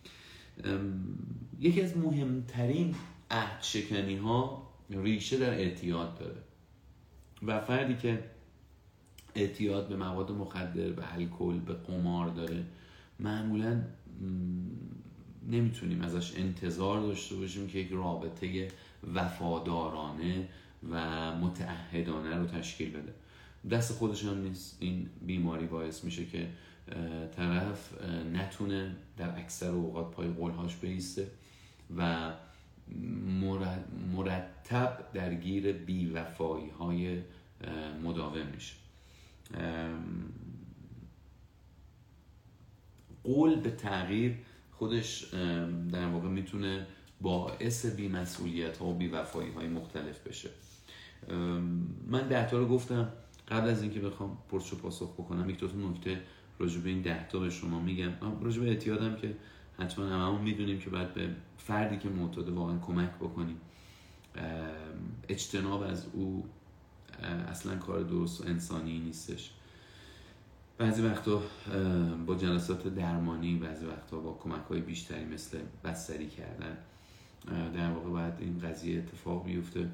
S1: یکی از مهمترین عهد شکنی ها ریشه در اعتیاد داره و فردی که اعتیاد به مواد مخدر، به الکل، به قمار داره، معمولاً نمیتونیم ازش انتظار داشته باشیم که یک رابطه وفادارانه و متعهدانه رو تشکیل بده. دست خودش هم نیست. این بیماری باعث میشه که طرف نتونه در اکثر اوقات پای قولهاش بایسته و مرتب درگیر بی‌وفایی های مداوم میشه. قول به تغییر خودش در واقع میتونه باعث بی‌مسئولیت ها و بی‌وفایی های مختلف بشه. من ده تا رو گفتم. قبل از اینکه بخوام پرسش و پاسخ بکنم، یک دو تا نکته راجع به این ده تا به شما میگم. راجع به اعتیادم که حتما هممون میدونیم که باید به فردی که معتاده واقعا کمک بکنیم. اجتناب از او اصلا کار درست و انسانی نیستش. بعضی وقتا با جلسات درمانی، بعضی وقتا با کمک‌های بیشتری مثل بستری کردن در واقع باید این قضیه اتفاق بیفته.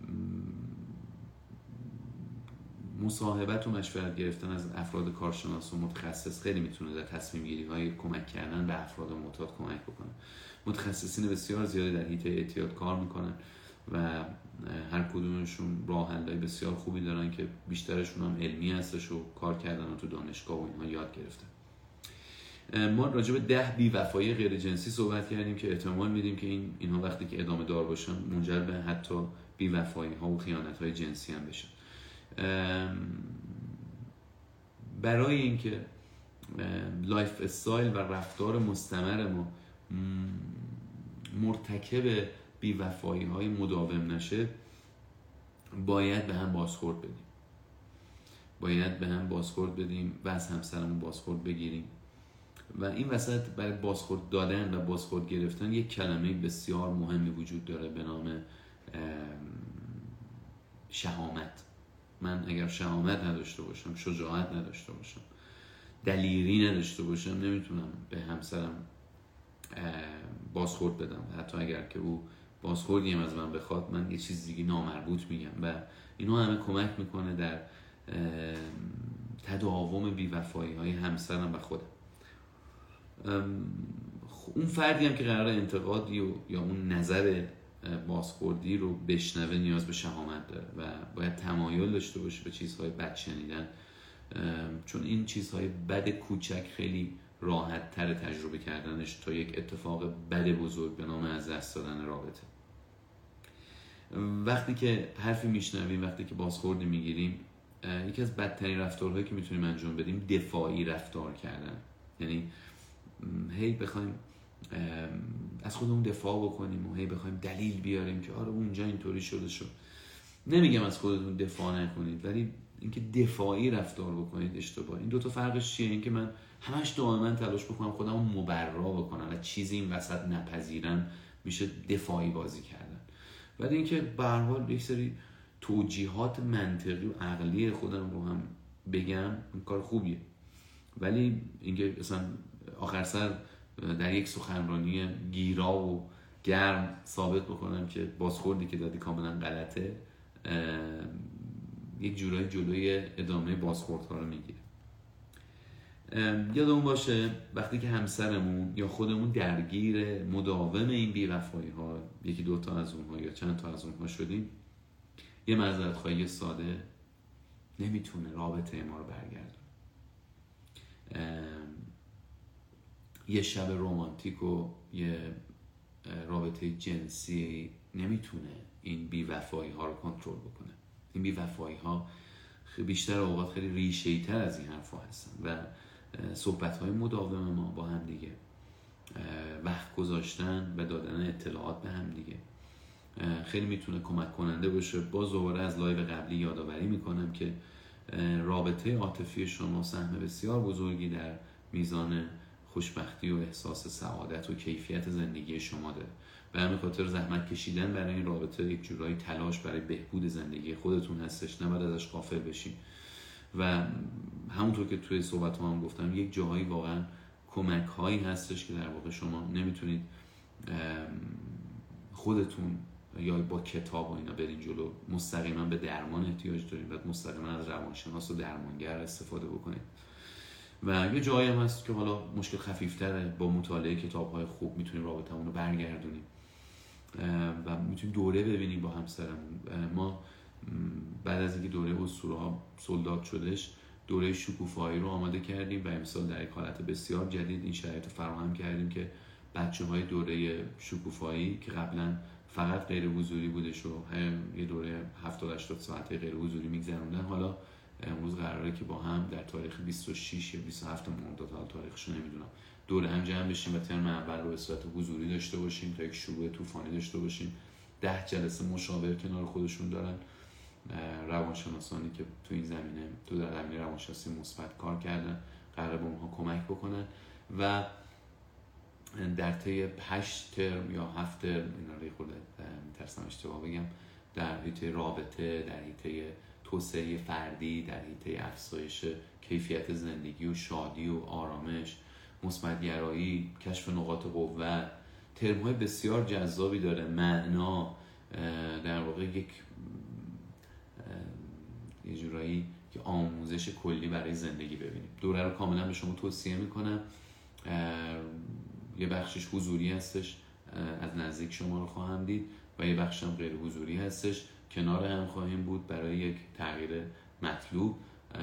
S1: مصاحبت و مشورت گرفتن از افراد کارشناس و متخصص خیلی میتونه در تصمیم گیری های کمک کردن به افراد معتاد کمک بکنه. متخصصین بسیار زیادی در حیطه اعتیاد کار میکنن و هر کدومشون راه حل‌های بسیار خوبی دارن که بیشترشون هم علمی هستش و کار کردن و تو دانشگاه و اینها یاد گرفتن. ما راجع به ده بی‌وفایی غیر جنسی صحبت کردیم که احتمال میدیم که این اینها وقتی که ادامه دار باشن منجر به حتی بی‌وفایی ها و خیانت های جنسی هم بشن. برای اینکه لایف استایل و رفتار مستمر ما مرتکب بی‌وفایی های مداوم نشه، باید به هم بازخورد بدیم باید به هم بازخورد بدیم و از همسرمون بازخورد بگیریم. و این وسط برای بازخورد دادن و بازخورد گرفتن یک کلمه بسیار مهمی وجود داره به نام شهامت. من اگر شهامت نداشته باشم، شجاعت نداشته باشم، دلیری نداشته باشم، نمیتونم به همسرم بازخورد بدم. حتی اگر که او بازخوردی هم از من بخواد، من یه چیز دیگه نامربوط میگم و اینا همه کمک میکنه در تداوم بی‌وفایی های همسرم و خودم. اون فردی هم که قراره انتقادی و یا اون نظر بازخوردی رو بشنوه نیاز به شهامت داره و باید تمایل داشته باشه به چیزهای بد شنیدن، چون این چیزهای بد کوچک خیلی راحت تر تجربه کردنش تا یک اتفاق بد بزرگ به نام از دست دادن رابطه. وقتی که حرفی میشنویم، وقتی که بازخوردی میگیریم، یکی از بدترین رفتارهایی که میتونیم انجام بدیم دفاعی رفتار کردن. یعنی هی بخوایم از خودمون دفاع بکنیم و هی بخوایم دلیل بیاریم که آره اونجا اینطوری شده شد. نمیگم از خودتون دفاع نکنید، ولی اینکه دفاعی رفتار بکنید اشتباه. این دو تا فرقش چیه؟ اینکه من همش دائما تلاش بکنم خودمو مبرا بکنم و چیزی این وسط نپذیرم، میشه دفاعی بازی کردن. ولی اینکه به هر حال یک سری توجیهات منطقی و عقلی خودم رو هم بگم، این کار خوبیه. ولی اینکه مثلا آخر سر در یک سخنرانی گیرا و گرم ثابت بکنم که بازخوردی که دادی کاملا غلطه، یک جورایی جلوی ادامه بازخوردها رو میگیره. یادمون باشه وقتی که همسرمون یا خودمون درگیر مداوم این بی‌وفایی ها، یکی دوتا از اونها یا چند تا از اونها شدیم، یه معذرت خواهی ساده نمیتونه رابطه ما رو برگردونه. یه شب رمانتیک و یه رابطه جنسی نمیتونه این بی‌وفایی ها رو کنترل بکنه. این بی‌وفایی ها بیشتر اوقات خیلی ریشه‌ای تر از این حرفا هستن و صحبت های مداوم ما با هم دیگه، وقت گذاشتن و دادن اطلاعات به هم دیگه خیلی میتونه کمک کننده باشه. باز دوباره از لایو قبلی یادآوری میکنم که رابطه عاطفی شما سهم بسیار بزرگی در میزان خوشبختی و احساس سعادت و کیفیت زندگی شما داره. به همین خاطر زحمت کشیدن برای این رابطه یک جورایی تلاش برای بهبود زندگی خودتون هستش، نباید ازش غافل بشین. و همونطور که توی صحبت هم گفتم، یک جاهایی واقعا کمک هایی هستش که در واقع شما نمیتونید خودتون یا با کتاب و اینا برین جلو. مستقیما به درمان احتیاج دارید و مستقیما از روانشناس و درمانگر استفاده بکنید. و یه جایی هم هست که حالا مشکل خفیفتره، با مطالعه کتاب‌های خوب میتونیم رابطمون رو برگردونیم و میتونیم دوره ببینیم با همسرمون. ما بعد از اینکه دوره اسطوره‌ها سولداد شدش، دوره شکوفایی رو آماده کردیم و امسال در یک حالت بسیار جدید این شرایط رو فراهم کردیم که بچه‌های دوره شکوفایی که قبلا فقط غیر حضوری بودش و یه دوره هفتاد هشتاد ساعته غیر حضوری میگذروندن، حالا امروز قراره که با هم در تاریخ بیست و شش یا بیست و هفت مرداد، حال تاریخشو نمیدونم، دوره هم جمع بشیم و ترم اول رو به صورت حضوری داشته باشیم تا یک شروع طوفانی داشته باشیم. ده جلسه مشاور کنار خودشون دارن روانشناسانی که تو این زمینه تو در زمینه روانشناسی مثبت کار کردن، قراره به اونها کمک بکنن و در طی هشت ترم یا هفت ترم، اینا رو خود میترسم اشتباه بگم، در حیطه رابطه، در حیطه توسعه فردی، در حیطه افزایش کیفیت زندگی و شادی و آرامش، مثبت‌گرایی، کشف نقاط قوت، ترم‌های بسیار جذابی داره. معنا، در واقع یک یه جورایی که آموزش کلی برای زندگی ببینیم. دوره رو کاملا به شما توصیه میکنم. یه بخشش حضوری هستش، از نزدیک شما رو خواهم دید و یه بخش هم غیر حضوری هستش، کنار هم خواهیم بود برای یک تغییر مطلوب.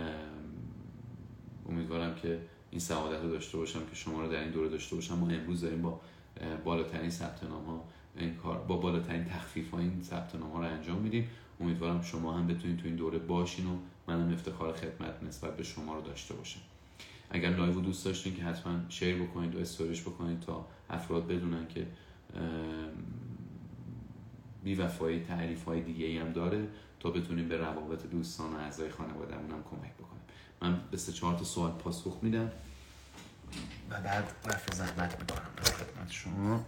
S1: امیدوارم که این سعادت رو داشته باشم که شما رو در این دوره داشته باشم. ما امروز داریم با بالاترین ثبت نام ها این کار، با بالاترین تخفیف ها این ثبت نام ها رو انجام میدیم. امیدوارم شما هم بتونید تو این دوره باشین و منم افتخار خدمت نسبت به شما رو داشته باشم. اگر لایو رو دوست داشتین که حتما شیر بکنید و استوریش بکنید تا افراد بدونن که بی‌وفایی تعریف های دیگه ای هم داره تا بتونیم به روابط دوستان و اعضای خانواده‌مون هم کمک بکنیم. من به سه چهار تا سوال پاسخ میدم و بعد رفع زحمت میکنم از خدمت شما.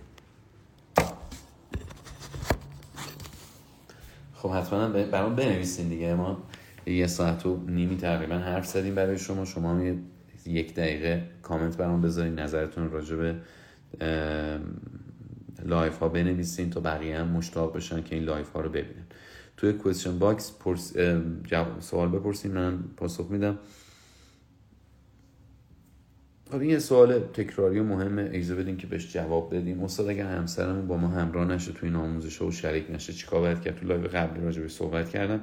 S1: خب حتما برام بنویسین دیگه، ما یه ساعت و نیمی تقریبا حرف زدیم برای شما. شما هم یک دقیقه کامنت برام بذارین، نظرتون راجع به لایف ها بنویسین تا بقیه هم مشتاق بشن که این لایف ها رو ببینن. توی کوئسچن باکس پرس... سوال بپرسین، من پاسخ میدم. خب این یه سوال تکراری و مهمه، اجازه بدین که بهش جواب بدیم. استاد اگر همسرمون با ما همراه نشه توی این آموزش و شریک نشه چیکار باید کرد؟ تو لایو قبلی راجع بهش صحبت کردم.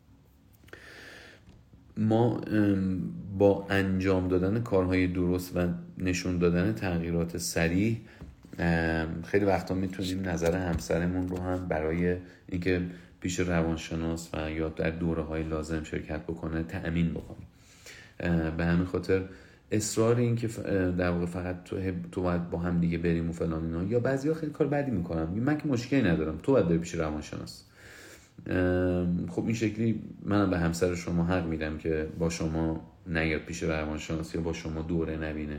S1: ما با انجام دادن کارهای درست و نشون دادن تغییرات سریع خیلی وقتا میتونیم نظر همسرمون رو هم برای اینکه پیش روانشناس و یا در دوره‌های لازم شرکت بکنه تأمین بکنیم. به همین خاطر اصرار این که در واقع فقط تو تو باید با هم دیگه بریم و فلان اینا، یا بعضیا خیلی کار بدی میکنن، من که مشکلی ندارم، تو باید بری پیش روانشناس. خب این شکلی منم به همسر شما حق میدم که با شما نیاد پیش روانشناس یا با شما دوره نبینه.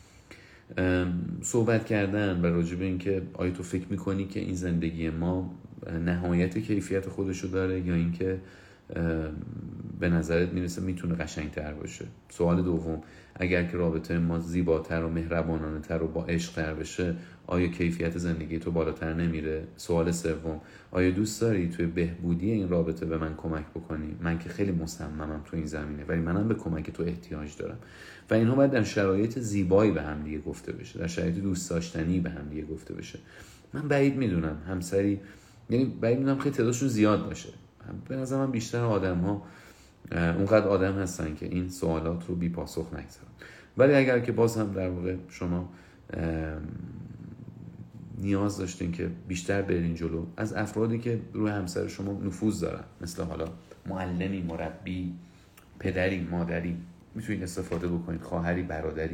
S1: صحبت کردن و راجع به این که آیا تو فکر میکنی که این زندگی ما نهایت کیفیت خودشو داره یا اینکه به نظرت میرسه میتونه قشنگتر باشه. سوال دوم، اگر که رابطه ما زیباتر و مهربانانه تر و با عشق تر بشه آیا کیفیت زندگی تو بالاتر نمیره؟ سوال سوم، آیا دوست داری توی بهبودی این رابطه به من کمک بکنی؟ من که خیلی مصممم تو این زمینه ولی منم به کمک تو احتیاج دارم. و اینها باید در شرایط زیبایی به هم دیگه گفته بشه، در شرایط دوست داشتنی به هم دیگه گفته بشه. من بعید میدونم همسری، یعنی بعید میدونم خیلی تعدادشون زیاد باشه، به نظر من بیشتر آدم ها اونقدر آدم هستن که این سوالات رو بی پاسخ نگذارن. ولی اگر که باز هم در واقع شما نیاز داشتین که بیشتر برین جلو، از افرادی که روی همسر شما نفوذ دارن، مثل حالا معلمی، مربی، پدری، مادری، میتونید استفاده بکنید، خواهری، برادری.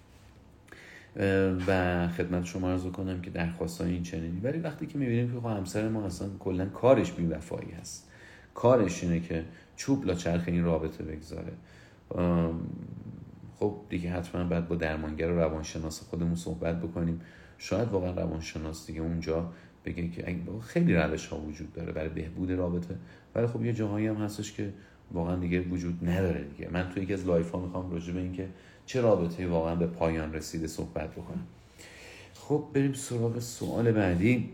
S1: و خدمت شما عرض کنم که درخواستای این چنینی. ولی وقتی که میبینیم که همسر ما اصلا کلا کارش بی‌وفایی هست، کارش اینه که چوب لا چرخ این رابطه بگذاره، خب دیگه حتما باید با درمانگر و روانشناس خودمون صحبت بکنیم. شاید واقعا روانشناس دیگه اونجا بگه که خیلی روش ها وجود داره برای بهبود رابطه، ولی خب یه جاهایی هم هستش که واقعا دیگه وجود نداره دیگه. من توی یکی از لایف ها میخوام راجع به این که چه رابطه‌ای واقعا به پایان رسیده صحبت بکنم. خب بریم سراغ سوال بعدی.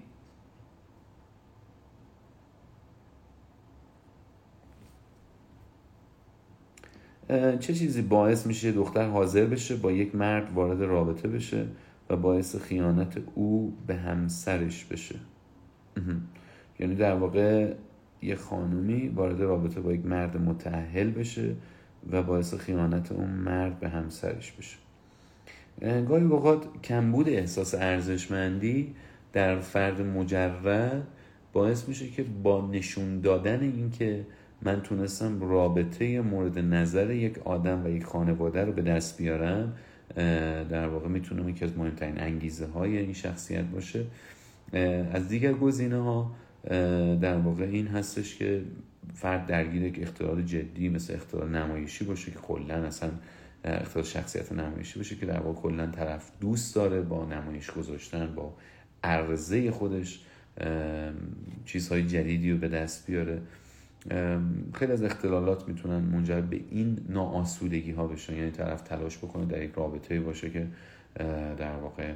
S1: چه چیزی باعث میشه دختر حاضر بشه با یک مرد وارد رابطه بشه و باعث خیانت او به همسرش بشه؟ یعنی در واقع یه خانومی وارد رابطه با یک مرد متأهل بشه و باعث خیانت اون مرد به همسرش بشه. گاهی اوقات کمبود احساس ارزشمندی در فرد مجرد باعث میشه که با نشون دادن این که من تونستم رابطه مورد نظر یک آدم و یک خانواده رو به دست بیارم، در واقع میتونم یکی از مهمترین انگیزه های این شخصیت باشه. از دیگر گزینه ها در واقع این هستش که فرد درگیر یک اختلال جدی مثل اختلال نمایشی باشه که کلا اصلا اختلال شخصیت نمایشی باشه که در واقع کلا طرف دوست داره با نمایش گذاشتن، با عرضه خودش چیزهای جدیدی رو به دست بیاره. خیلی از اختلالات میتونن منجر به این ناآسودگی ها بشن، یعنی طرف تلاش بکنه در یک رابطه‌ای باشه که در واقع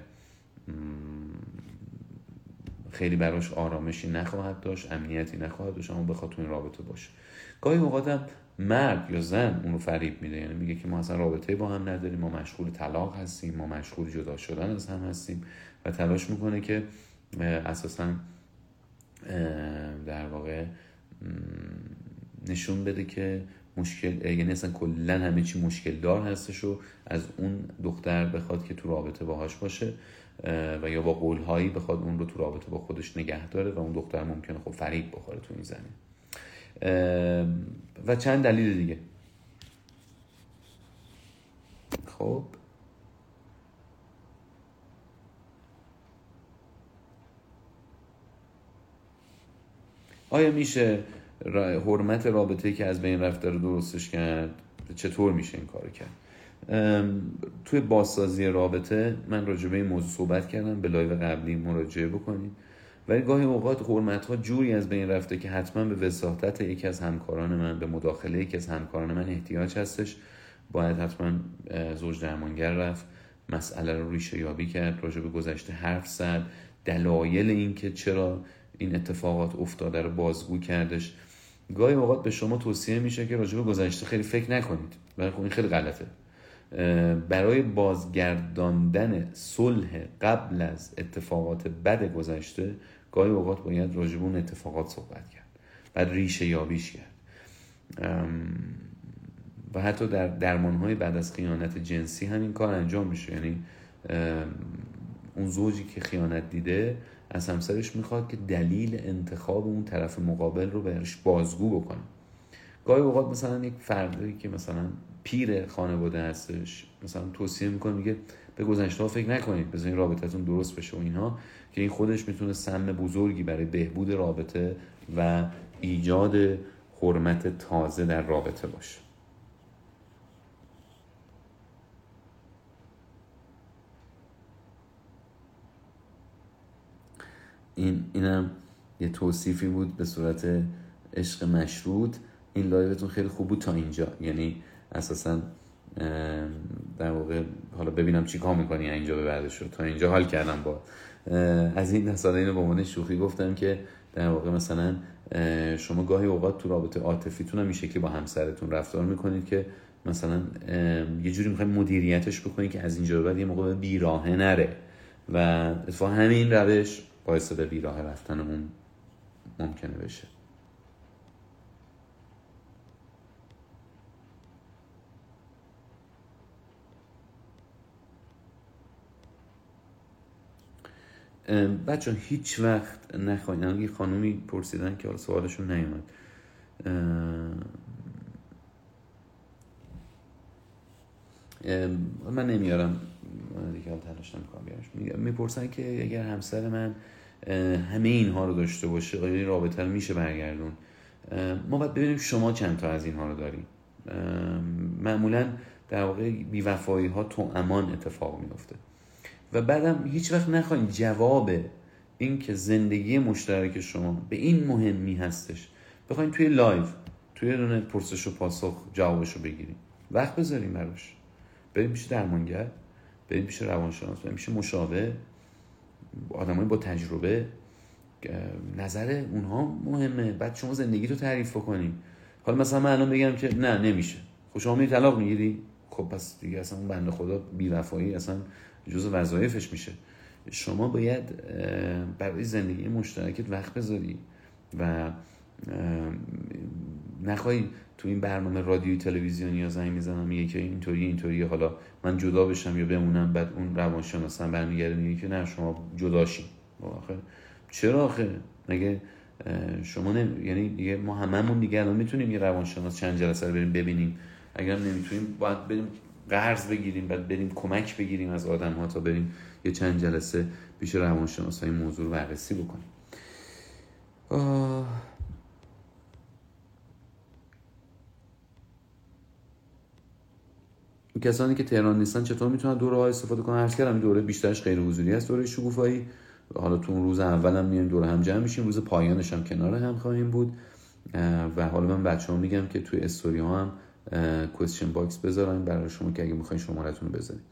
S1: خیلی براش آرامشی نخواهد داشت، امنیتی نخواهد داشت، اما بخواد تو این رابطه باشه. گاهی اوقات هم مرد یا زن اون رو فریب میده، یعنی میگه که ما اصلا رابطه با هم نداریم، ما مشغول طلاق هستیم، ما مشغول جدا شدن از هم هستیم و تلاش میکنه که اساساً در واقع نشون بده که مشکل، یعنی اصلا کلا همه چی مشکل دار هستش و از اون دختر بخواد که تو رابطه باهاش باشه و یا با قولهایی بخواد اون رو تو رابطه با خودش نگه داره و اون دختر ممکنه خب فریب بخوره تو این زمین و چند دلیل دیگه. خب آیا میشه حرمت رابطه‌ای که از بین رفته رو درستش کرد؟ چطور میشه این کارو کرد؟ توی بازسازی رابطه من راجع به این موضوع صحبت کردم، به لایو قبلی مراجعه بکنید. ولی گاهی اوقات حرمت‌ها جوری از بین رفته که حتما به وساطت یکی از همکاران من، به مداخله یکی از همکاران من احتیاج هستش. باید حتما زوج درمانگر رفت، مسئله رو ریشه یابی کرد، راجع به گذشته حرف زد، دلایل این که چرا این اتفاقات افتاده رو بازگو کردش. گاهی اوقات به شما توصیه میشه که راجع به گذشته خیلی فکر نکنید، ولی خب این خیلی غلطه. برای بازگرداندن صلح قبل از اتفاقات بد گذشته گاهی اوقات باید راجع به اون اتفاقات صحبت کرد، بعد ریشه یابیش کرد. و حتی در درمان‌های بعد از خیانت جنسی همین کار انجام میشه. یعنی اون زوجی که خیانت دیده از همسرش میخواد که دلیل انتخاب اون طرف مقابل رو بهش بازگو بکنه. گاهی اوقات مثلا یک فردی که مثلا پیر خانواده هستش مثلا توصیه میکنه، میگه به گذشته ها فکر نکنید، بذارین رابطتون درست بشه و اینها، که این خودش میتونه سم بزرگی برای بهبود رابطه و ایجاد حرمت تازه در رابطه باشه. این اینم یه توصیفی بود به صورت عشق مشروط. این لایوتون خیلی خوب بود تا اینجا، یعنی اساسا در واقع حالا ببینم چی کار میکنی اینجا به بعدش رو. تا اینجا حال کردم با از این مسئله. اینو به عنوان شوخی گفتم که در واقع مثلا شما گاهی اوقات تو رابطه عاطفیتون هم میشه که با همسرتون رفتار میکنید که مثلا یه جوری میخواید مدیریتش بکنید که از اینجا به بعد یه موقع بیراهه نره و اتفاقا همین روش باعث به بیراه رفتن اون ممکنه بشه. بچه هیچ وقت نخواهید. یه خانومی پرسیدن که حالا سوالشون نیومد. من نمیارم دیگه، حال تلاش نمیکنم بیارمش. میپرسن که اگر همسر من همه اینها رو داشته باشه آیا این رابطه رو میشه برگردون؟ ما باید ببینیم شما چند تا از اینها رو داری. معمولا در واقع بی‌وفایی ها تو امان اتفاق میفته و بعدم هیچ وقت نخواین جواب این که زندگی مشترک شما به این مهمی هستش بخواین توی لایو توی دونه پرسش و پاسخ جوابشو بگیریم. وقت بذاریم براش، بریم پیش درمانگر، بریم پیش روانشناس، بریم پیش مشاور، آدمای با تجربه. نظر اونها مهمه. بعد شما زندگی رو تعریف کنیم. حالا مثلا من الان بگم که نه نمیشه، خب شما می طلاق میگیری، خب پس دیگه اصلا اون بنده خدا بی‌وفایی اصلا جزء وظایفش میشه. شما باید برای زندگی مشترکت وقت بذاری و نخوای تو این برنامه رادیویی تلویزیونی یا زنگ میزنم میگه که اینطوری اینطوری حالا من جدا بشم یا بمونم، بعد اون روانشناسم برمیگره میگه که نه شما جدا شین. آخه چرا آخه مگه شما نه؟ یعنی دیگه ما هممون دیگه الان میتونیم یه روانشناس چند جلسه رو بریم ببینیم، اگرم نمیتونیم باید بریم قرض بگیریم، بعد بریم کمک بگیریم از آدم‌ها تا بریم یه چند جلسه پیش روانشناس این موضوع رو بررسی بکنیم. آه. کسانی که تهران نیستن چطور میتونن دوره ها استفاده کنن؟ عرض کردم دوره بیشترش غیر حضوری است، دوره شکوفایی. حالا تو اون روز اول هم میایم دوره هم جمع میشیم، روز پایانش هم کنار هم خواهیم بود و حالا من بچه‌ها میگم که توی استوری ها هم کوئسچن باکس بذارن برای شما که اگه میخواین شماره‌تون رو بذارید.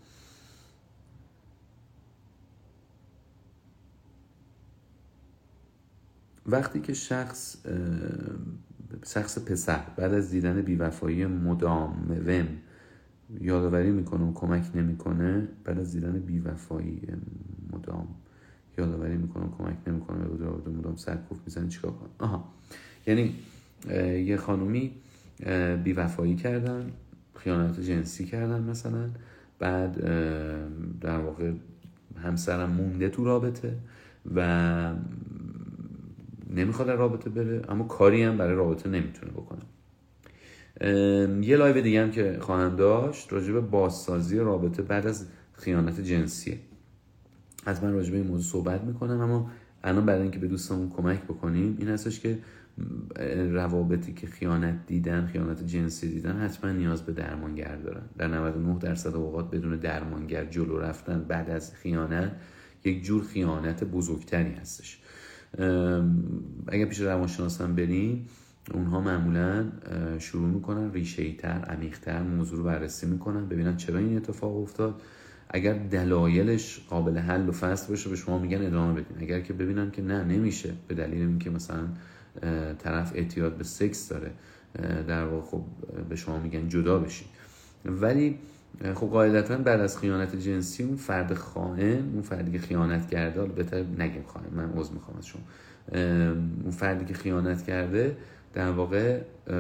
S1: وقتی که شخص شخص پسر بعد از دیدن بی‌وفایی مدام وم یادآوری میکنه و کمک نمیکنه، بعد از دیدن بی‌وفایی مدام یادآوری میکنه و کمک نمیکنه و رابطه مدام سرکوف میزنه، چیکار کنه؟ آها، یعنی یه خانومی بی‌وفایی کردن، خیانت جنسی کردن مثلا، بعد در واقع همسرم مونده تو رابطه و نمیخواد رابطه بره، اما کاری هم برای رابطه نمیتونه بکنه. یه لایو دیگه هم که خواهم داشت راجع به بازسازی رابطه بعد از خیانت جنسیه. حتما راجع به این موضوع صحبت میکنم، اما الان برای اینکه به دوستمون کمک بکنیم این هستش که روابطی که خیانت دیدن، خیانت جنسی دیدن، حتما نیاز به درمانگر دارن. در نود و نه درصد اوقات بدون درمانگر جلو رفتن بعد از خیانت یک جور خیانت بزرگتری هستش. اگر پیش روانشناسان بریم، اونها معمولا شروع میکنن ریشه‌ای‌تر، عمیق‌تر موضوع رو بررسی میکنن، ببینن چرا این اتفاق افتاد. اگر دلایلش قابل حل و فصل باشه به شما میگن ادامه بدین. اگر که ببینن که نه نمیشه، به دلیل اینکه مثلا طرف اعتیاد به سکس داره، در واقع خب به شما میگن جدا بشین. ولی خب قاعدتا بعد از خیانت جنسی اون فرد خائن، اون فردی که خیانت کرده، البته نگیم خائن، من عذر میخوام از شما، اون فردی که خیانت کرده در واقع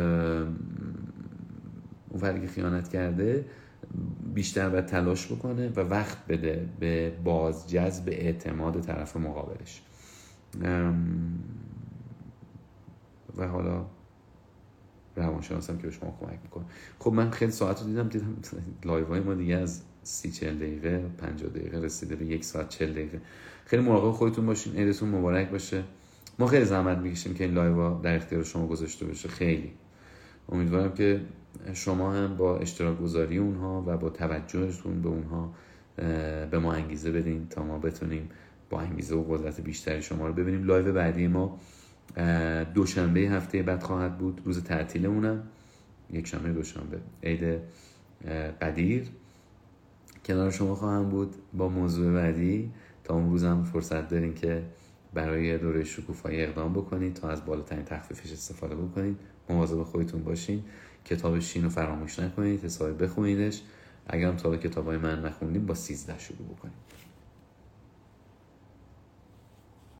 S1: اون فردی که خیانت کرده بیشتر باید تلاش بکنه و وقت بده به بازجذب اعتماد طرف مقابلش. و حالا روانشناسم که به شما کمک میکنه. خب من خیلی ساعت رو دیدم دیدم لایوهای ما دیگه از سی چهل دقیقه پنجاه دقیقه رسیده به یک ساعت چهل دقیقه. خیلی مراقب خودتون باشین، عیدتون مبارک باشه. ما خیلی زحمت میکشیم که این لایوها در اختیار شما گذاشته بشه. خیلی امیدوارم که شما هم با اشتراک گذاری اونها و با توجهتون به اونها به ما انگیزه بدین تا ما بتونیم با انگیزه و قدرت بیشتری شما رو ببینیم. لایو بعدی ما دوشنبه هفته بعد خواهد بود، روز تعطیلمونم، یک شنبه دوشنبه عید قدیر، کنار شما خواهم بود با موضوع بعدی. تا اون روز هم فرصت دارین که برای دوره شکوفایی اقدام بکنید تا از بالاترین تخفیفش استفاده بکنید. مواظب خودتون باشین. کتاب شین رو فراموش نکنید، حسابی بخونیدش. اگرم تا به کتابای من نخوندین با سیزده شروع بکنید.